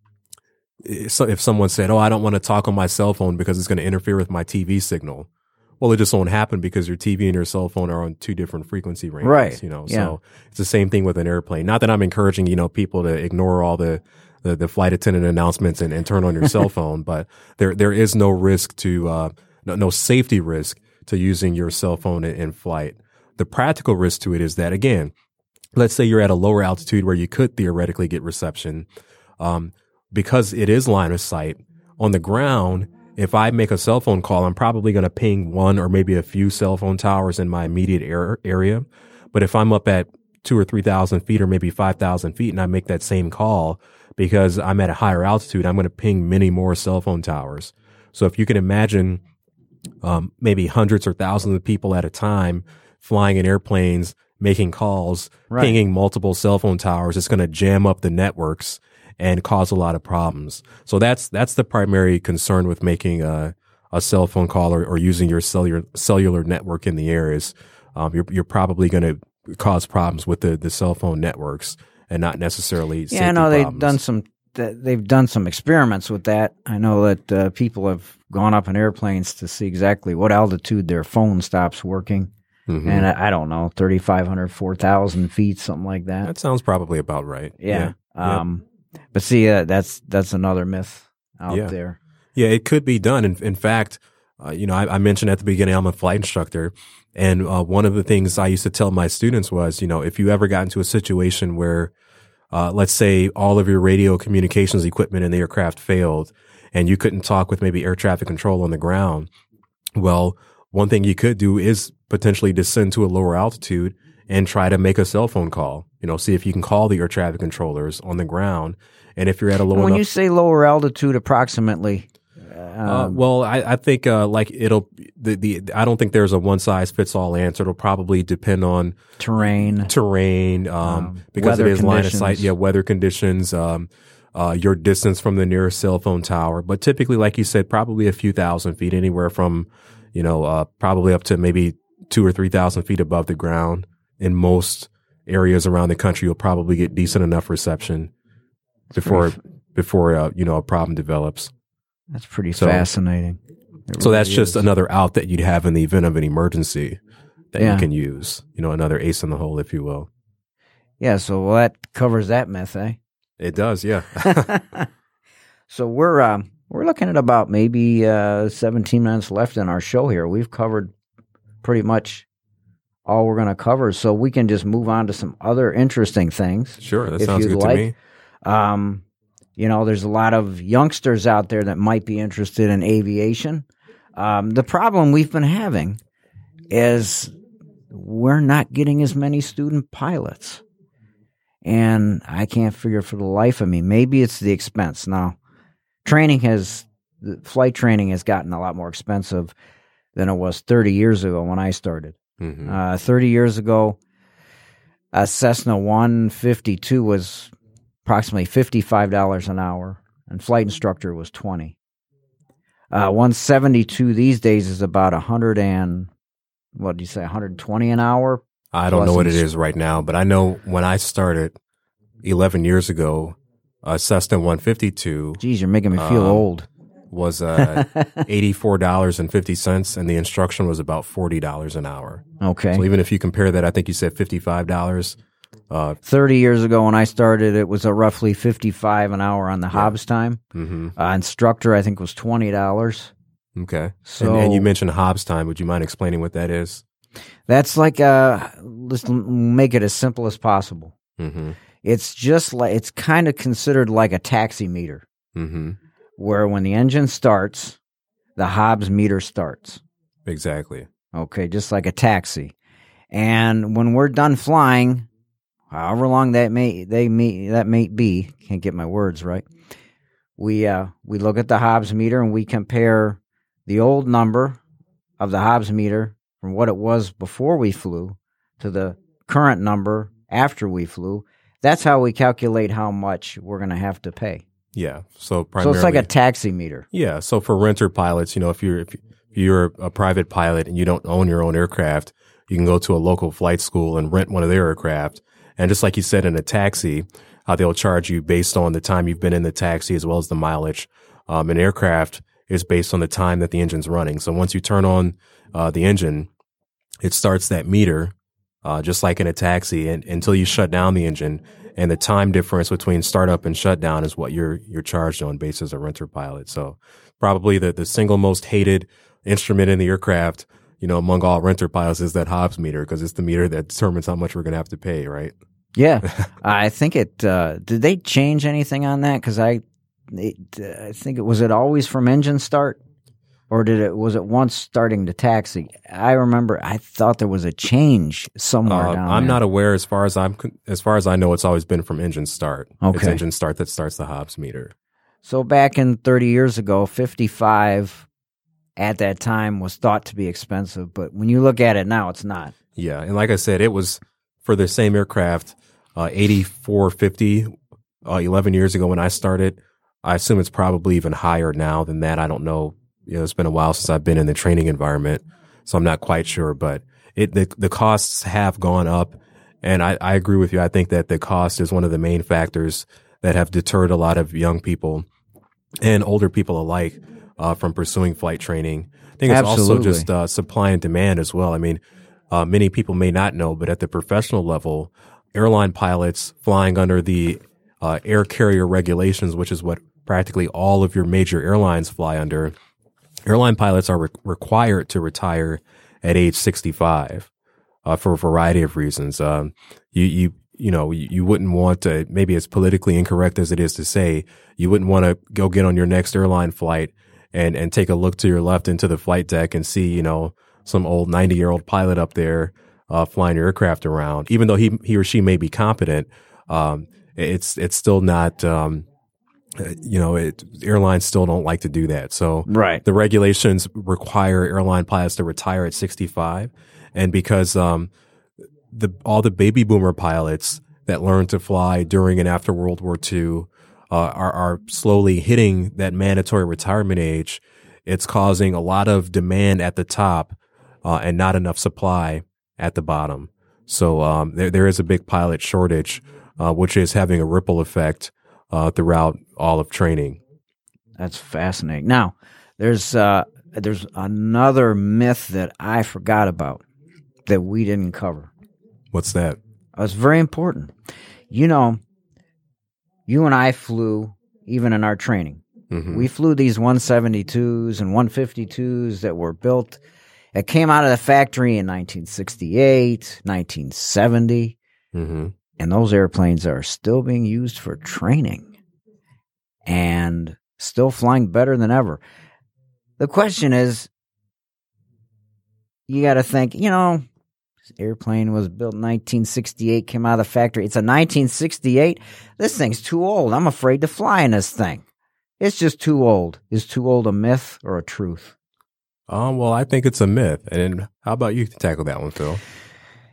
if someone said, oh, I don't want to talk on my cell phone because it's going to interfere with my T V signal. Well, it just won't happen because your T V and your cell phone are on two different frequency ranges. Right. You know, Yeah. so it's the same thing with an airplane. Not that I'm encouraging, you know, people to ignore all the, the, the flight attendant announcements and, and turn on your cell phone, but there, there is no risk to, uh, no, no safety risk to using your cell phone in, in flight. The practical risk to it is that, again, let's say you're at a lower altitude where you could theoretically get reception, um, because it is line of sight on the ground. If I make a cell phone call, I'm probably going to ping one or maybe a few cell phone towers in my immediate air, area. But if I'm up at two or three thousand feet or maybe five thousand feet and I make that same call because I'm at a higher altitude, I'm going to ping many more cell phone towers. So if you can imagine, um, maybe hundreds or thousands of people at a time flying in airplanes, making calls, Right. pinging multiple cell phone towers, it's going to jam up the networks and cause a lot of problems. So that's, that's the primary concern with making a, a cell phone call or, or using your cellular, cellular network in the air is, um, you're, you're probably going to cause problems with the, the cell phone networks and not necessarily safety Yeah, I know they've problems. done some. th- They've done some experiments with that. I know that uh, people have gone up in airplanes to see exactly what altitude their phone stops working. Mhm. And I, I don't know, thirty-five hundred, four thousand feet, something like that. That sounds probably about right. Yeah. Yeah. Um, But see, uh, that's that's another myth out Yeah. there. Yeah, it could be done. In, in fact, uh, you know, I, I mentioned at the beginning I'm a flight instructor, and uh, one of the things I used to tell my students was, you know, if you ever got into a situation where, uh, let's say, all of your radio communications equipment in the aircraft failed, and you couldn't talk with maybe air traffic control on the ground, well, one thing you could do is potentially descend to a lower altitude and try to make a cell phone call. You know, see if you can call the air traffic controllers on the ground. And if you're at a low When enough, you say lower altitude, approximately. uh, well, I, I think uh, like it'll the, the I don't think there's a one size fits all answer. It'll probably depend on Terrain. terrain, um, Um, because it weather is line of sight. conditions. Yeah, weather conditions, um, uh, your distance from the nearest cell phone tower. But typically, like you said, probably a few thousand feet, anywhere from you know uh, probably up to maybe two or three thousand feet above the ground. In most areas around the country, you'll probably get decent enough reception before pretty before uh, you know a problem develops. That's pretty So- fascinating. It So that's really just is. another out that you'd have in the event of an emergency that Yeah. you can use. You know, another ace in the hole, if you will. Yeah, so well, that covers that myth, eh? It does, yeah. So we're um, we're looking at about maybe uh, seventeen minutes left in our show here. We've covered pretty much all we're going to cover, so we can just move on to some other interesting things. Sure, that If sounds you'd good like. to me. Um, you know, there's a lot of youngsters out there that might be interested in aviation. Um, the problem we've been having is we're not getting as many student pilots. And I can't figure for the life of me. Maybe it's the expense. Now, training has, the flight training has gotten a lot more expensive than it was thirty years ago when I started. Mhm. Uh, thirty years ago, A Cessna one fifty-two was approximately fifty-five dollars an hour, and flight instructor was twenty dollars. Uh, one seventy-two these days is about one hundred and, what do you say, one hundred twenty an hour? I don't know what it is right now, but I know when I started eleven years ago, a Cessna one fifty-two. Geez, you're making me feel um, old. Was uh, eighty-four dollars and fifty cents, and the instruction was about forty dollars an hour. Okay. So even if you compare that, I think you said fifty-five dollars. Uh, thirty years ago when I started, it was a roughly fifty-five an hour on the yeah. Hobbs time. Mm-hmm. Uh, instructor, I think, was twenty dollars. Okay. So, and, and you mentioned Hobbs time. Would you mind explaining what that is? That's like, uh, let's make it as simple as possible. Mm-hmm. It's just like, it's kind of considered like a taxi meter, mm-hmm. where when the engine starts, the Hobbs meter starts. Exactly. Okay, just like a taxi. And when we're done flying, however long that may they may that may be, can't get my words right. We uh we look at the Hobbs meter and we compare the old number of the Hobbs meter from what it was before we flew to the current number after we flew. That's how we calculate how much we're going to have to pay. Yeah. So primarily, so it's like a taxi meter. Yeah. So for renter pilots, you know, if you're if you're a private pilot and you don't own your own aircraft, you can go to a local flight school and rent one of their aircraft. And just like you said in a taxi, uh, they'll charge you based on the time you've been in the taxi as well as the mileage. Um, an aircraft is based on the time that the engine's running. So once you turn on uh, the engine, it starts that meter, uh, just like in a taxi, and until you shut down the engine. And the time difference between startup and shutdown is what you're you're charged on based as a renter pilot. So probably the, the single most hated instrument in the aircraft, you know, among all renter pilots is that Hobbs meter, because it's the meter that determines how much we're going to have to pay, right? Yeah. I think it, uh, did they change anything on that? Because I, it, uh, I think it, was it always from engine start? Or did it, was it once starting to taxi? I remember, I thought there was a change somewhere uh, down I'm there. not aware as far as I'm, as far as I know, it's always been from engine start. Okay. It's engine start that starts the Hobbs meter. So back in thirty years ago, fifty-five at that time was thought to be expensive, but when you look at it now, it's not. Yeah. And like I said, it was for the same aircraft, uh, eighty-four fifty, uh, eleven years ago when I started. I assume it's probably even higher now than that. I don't know. You know, it's been a while since I've been in the training environment, so I'm not quite sure, but it, the, the costs have gone up. And I, I agree with you. I think that the cost is one of the main factors that have deterred a lot of young people and older people alike, uh, from pursuing flight training. I think it's Absolutely. also just, uh, supply and demand as well. I mean, uh, many people may not know, but at the professional level, airline pilots flying under the, uh, air carrier regulations, which is what practically all of your major airlines fly under. Airline pilots are re- required to retire at age sixty-five, uh, for a variety of reasons. Um, you, you, you know, you, you wouldn't want to, maybe as politically incorrect as it is to say, you wouldn't want to go get on your next airline flight and, and take a look to your left into the flight deck and see, you know, some old ninety year old pilot up there, uh, flying your aircraft around. Even though he, he or she may be competent, um, it's, it's still not, um, you know, it, airlines still don't like to do that. So right. The regulations require airline pilots to retire at sixty-five. And because, um, the, all the baby boomer pilots that learned to fly during and after World War Two, uh, are, are slowly hitting that mandatory retirement age, it's causing a lot of demand at the top, uh, and not enough supply at the bottom. So, um, there, there is a big pilot shortage, uh, which is having a ripple effect Uh, throughout all of training. That's fascinating. Now, there's uh, there's another myth that I forgot about that we didn't cover. What's that? It's very important. You know, you and I flew, even in our training, Mm-hmm. we flew these one seventy-twos and one fifty-twos that were built, that came out of the factory in nineteen sixty-eight, nineteen seventy. Mm-hmm. And those airplanes are still being used for training and still flying better than ever. The question is, you got to think, you know, this airplane was built in nineteen sixty-eight, came out of the factory. It's a nineteen sixty-eight. This thing's too old. I'm afraid to fly in this thing. It's just too old. Is too old a myth or a truth? Um, well, I think it's a myth. And how about you tackle that one, Phil?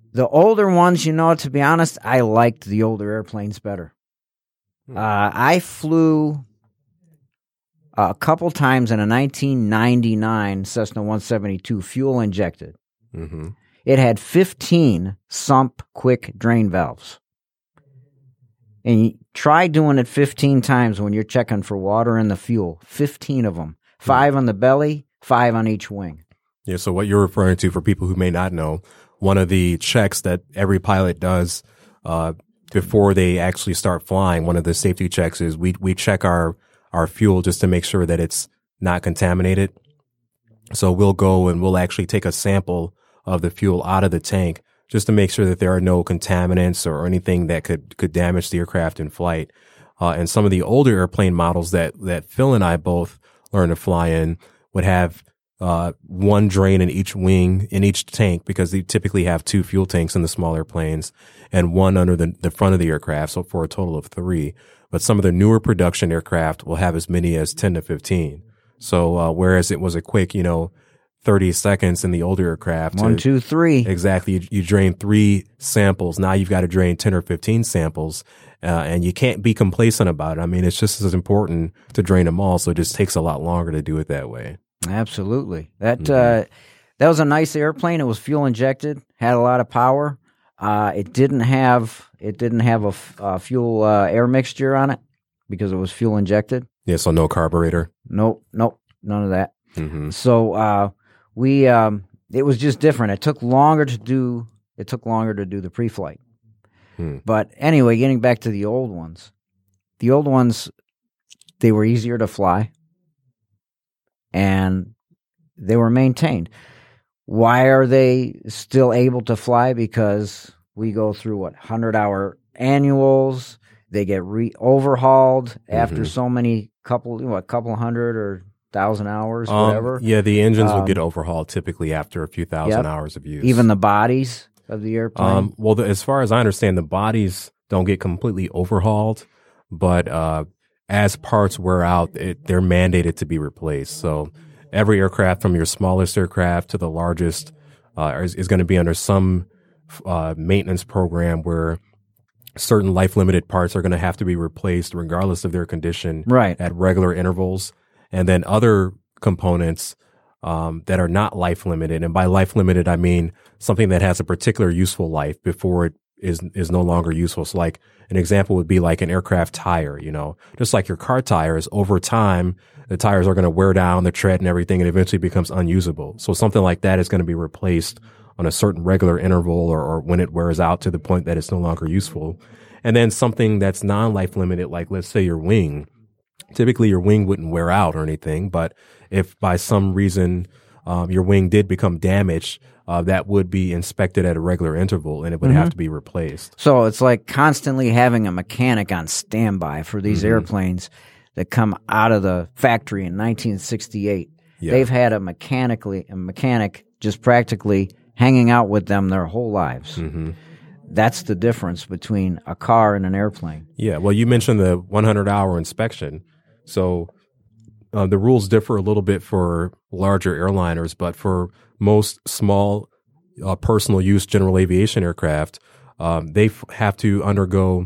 The older ones, you know, to be honest, I liked the older airplanes better. Uh, I flew a couple times in a nineteen ninety-nine Cessna one seventy-two fuel injected. Mm-hmm. It had fifteen sump quick drain valves. And you try doing it fifteen times when you're checking for water in the fuel. fifteen of them. Five on the belly, five on each wing. Yeah, so what you're referring to, for people who may not know, one of the checks that every pilot does uh, before they actually start flying, one of the safety checks is we we check our, our fuel just to make sure that it's not contaminated. So we'll go and we'll actually take a sample of the fuel out of the tank just to make sure that there are no contaminants or anything that could, could damage the aircraft in flight. Uh, and some of the older airplane models that, that Phil and I both learned to fly in would have uh, one drain in each wing, in each tank, because they typically have two fuel tanks in the smaller planes and one under the, the front of the aircraft, so for a total of three. But some of the newer production aircraft will have as many as ten to fifteen. So uh, whereas it was a quick, you know, thirty seconds in the older aircraft. One, to, two, three. Exactly. You, you drain three samples. Now you've got to drain ten or fifteen samples. Uh, and you can't be complacent about it. I mean, it's just as important to drain them all. So it just takes a lot longer to do it that way. Absolutely. That, Mm-hmm. uh, that was a nice airplane. It was fuel injected, had a lot of power. Uh, it didn't have, it didn't have a, f- a fuel, uh, air mixture on it because it was fuel injected. Yeah. So no carburetor. Nope. Nope. None of that. Mm-hmm. So, uh, we, um, it was just different. It took longer to do, it took longer to do the pre-flight. Hmm. But anyway, getting back to the old ones, the old ones, they were easier to fly and they were maintained. Why are they still able to fly? Because we go through what, hundred hour annuals. They get re overhauled after Mhm. so many couple, what, couple hundred or thousand hours, Um, whatever. yeah. The engines will Um, get overhauled typically after a few thousand Yep. hours of use. Even the bodies of the airplane. Um, well, the, as far as I understand, the bodies don't get completely overhauled, but uh, as parts wear out, it, they're mandated to be replaced. So every aircraft, from your smallest aircraft to the largest, uh, is, is going to be under some uh, maintenance program where certain life-limited parts are going to have to be replaced regardless of their condition Right. at regular intervals. And then other components um, that are not life limited. And by life limited, I mean something that has a particular useful life before it is is no longer useful. So like an example would be like an aircraft tire, you know, just like your car tires, over time, the tires are going to wear down the tread and everything and eventually becomes unusable. So something like that is going to be replaced on a certain regular interval or, or when it wears out to the point that it's no longer useful. And then something that's non-life limited, like let's say your wing. Typically, your wing wouldn't wear out or anything, but if by some reason um, your wing did become damaged, uh, that would be inspected at a regular interval and it would Mhm. have to be replaced. So it's like constantly having a mechanic on standby for these Mhm. airplanes that come out of the factory in nineteen sixty-eight. Yeah. They've had a mechanically a mechanic just practically hanging out with them their whole lives. hmm That's the difference between a car and an airplane. Yeah. Well, you mentioned the one hundred hour inspection. So uh, the rules differ a little bit for larger airliners, but for most small uh, personal use general aviation aircraft, um, they f- have to undergo,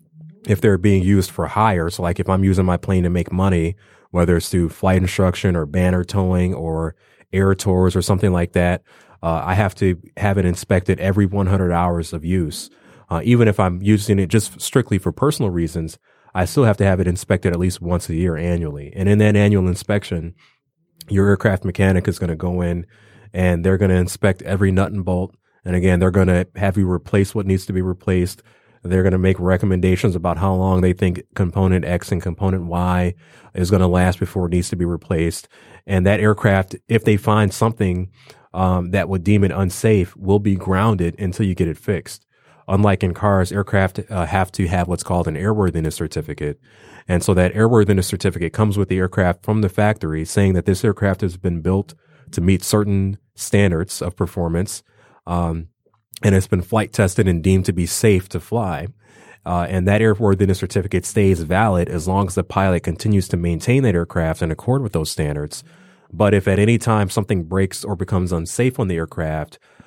if they're being used for hire. So like if I'm using my plane to make money, whether it's through flight instruction or banner towing or air tours or something like that, uh, I have to have it inspected every one hundred hours of use. Uh, even if I'm using it just strictly for personal reasons, I still have to have it inspected at least once a year annually. And in that annual inspection, your aircraft mechanic is going to go in and they're going to inspect every nut and bolt. And again, they're going to have you replace what needs to be replaced. They're going to make recommendations about how long they think component X and component Y is going to last before it needs to be replaced. And that aircraft, if they find something um, that would deem it unsafe, will be grounded until you get it fixed. Unlike in cars, aircraft uh, have to have what's called an airworthiness certificate. And so that airworthiness certificate comes with the aircraft from the factory saying that this aircraft has been built to meet certain standards of performance. Um, and it's been flight tested and deemed to be safe to fly. Uh, and that airworthiness certificate stays valid as long as the pilot continues to maintain that aircraft in accord with those standards. But if at any time something breaks or becomes unsafe on the aircraft,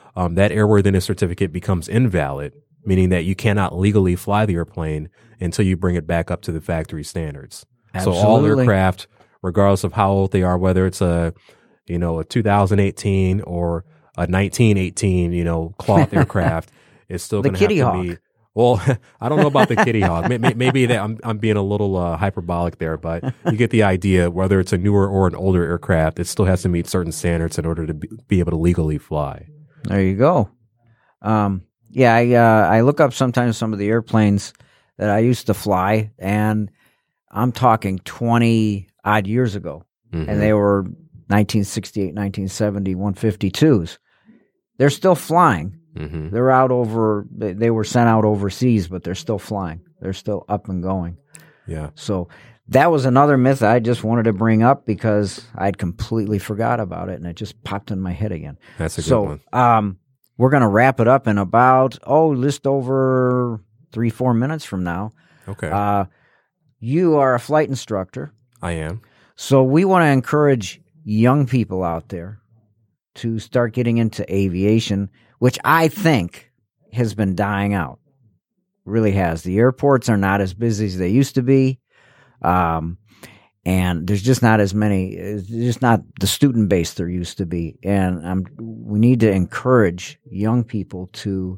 um, that airworthiness certificate becomes invalid, meaning that you cannot legally fly the airplane until you bring it back up to the factory standards. Absolutely. So all aircraft, regardless of how old they are, whether it's a, you know, a two thousand eighteen or a nineteen eighteen, you know, cloth aircraft, it's still going to have to Hawk. be. Well, I don't know about the Kitty Hawk. Maybe that I'm I'm being a little uh, hyperbolic there, but you get the idea. Whether it's a newer or an older aircraft, it still has to meet certain standards in order to be, be able to legally fly. There you go. Um, yeah, I uh, I look up sometimes some of the airplanes that I used to fly, and I'm talking twenty odd years ago, mm-hmm. and they were nineteen sixty-eight, nineteen seventy one fifty-twos. They're still flying. Mm-hmm. They're out over, they, they were sent out overseas, but they're still flying. They're still up and going. Yeah. So that was another myth I just wanted to bring up because I'd completely forgot about it, and it just popped in my head again. That's a good so, one. Um, we're going to wrap it up in about, oh, just over three, four minutes from now. Okay. Uh, you are a flight instructor. I am. So we want to encourage young people out there to start getting into aviation, which I think has been dying out. Really has. The airports are not as busy as they used to be. Um, and there's just not as many, it's just not the student base there used to be. And um, we need to encourage young people to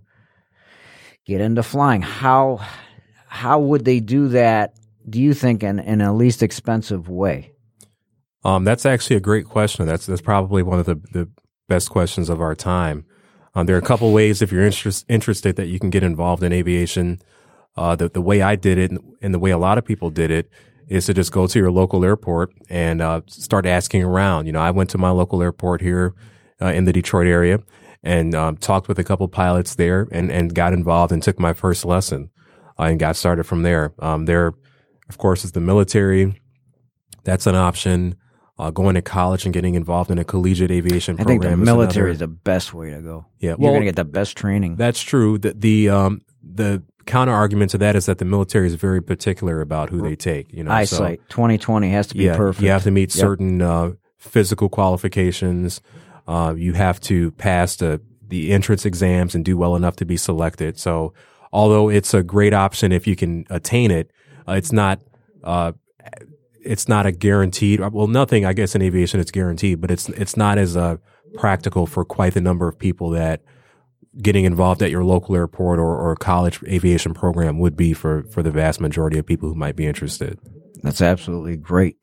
get into flying. How how would they do that, do you think, in, in a least expensive way? Um, that's actually a great question. That's that's probably one of the, the best questions of our time. Um, there are a couple of ways, if you're interest, interested, that you can get involved in aviation. Uh, the, the way I did it, and, and the way a lot of people did it, is to just go to your local airport and uh, start asking around. You know, I went to my local airport here uh, in the Detroit area and um, talked with a couple pilots there and, and got involved and took my first lesson uh, and got started from there. Um, there, of course, is the military. That's an option. Uh, going to college and getting involved in a collegiate aviation I program. think the is military another. is the best way to go. Yeah, You're well, going to get the best training. That's true. The the, um, the counter argument to that is that the military is very particular about who they take. You know, eyesight so, twenty twenty has to be yeah, perfect. You have to meet Yep. certain uh, physical qualifications. Uh, you have to pass the the entrance exams and do well enough to be selected. So, although it's a great option if you can attain it, uh, it's not. Uh, It's not a guaranteed. Well, nothing, I guess, in aviation is guaranteed, but it's it's not as uh, practical for quite the number of people that getting involved at your local airport or, or college aviation program would be for, for the vast majority of people who might be interested. That's absolutely great.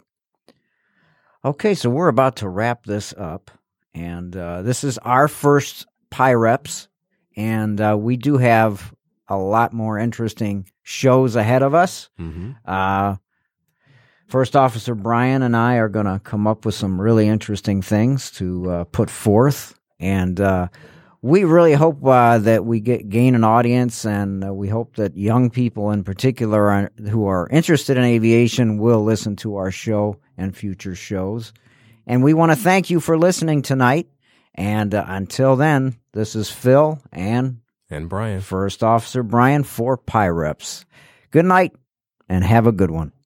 Okay, so we're about to wrap this up, and uh, this is our first Pyreps, and uh, we do have a lot more interesting shows ahead of us. Mm-hmm. Uh, First Officer Brian and I are going to come up with some really interesting things to uh, put forth, and uh, we really hope uh, that we get gain an audience, and uh, we hope that young people in particular are, who are interested in aviation will listen to our show and future shows. And we want to thank you for listening tonight, and uh, until then, this is Phil and And Brian. First Officer Brian for Pyreps. Good night, and have a good one.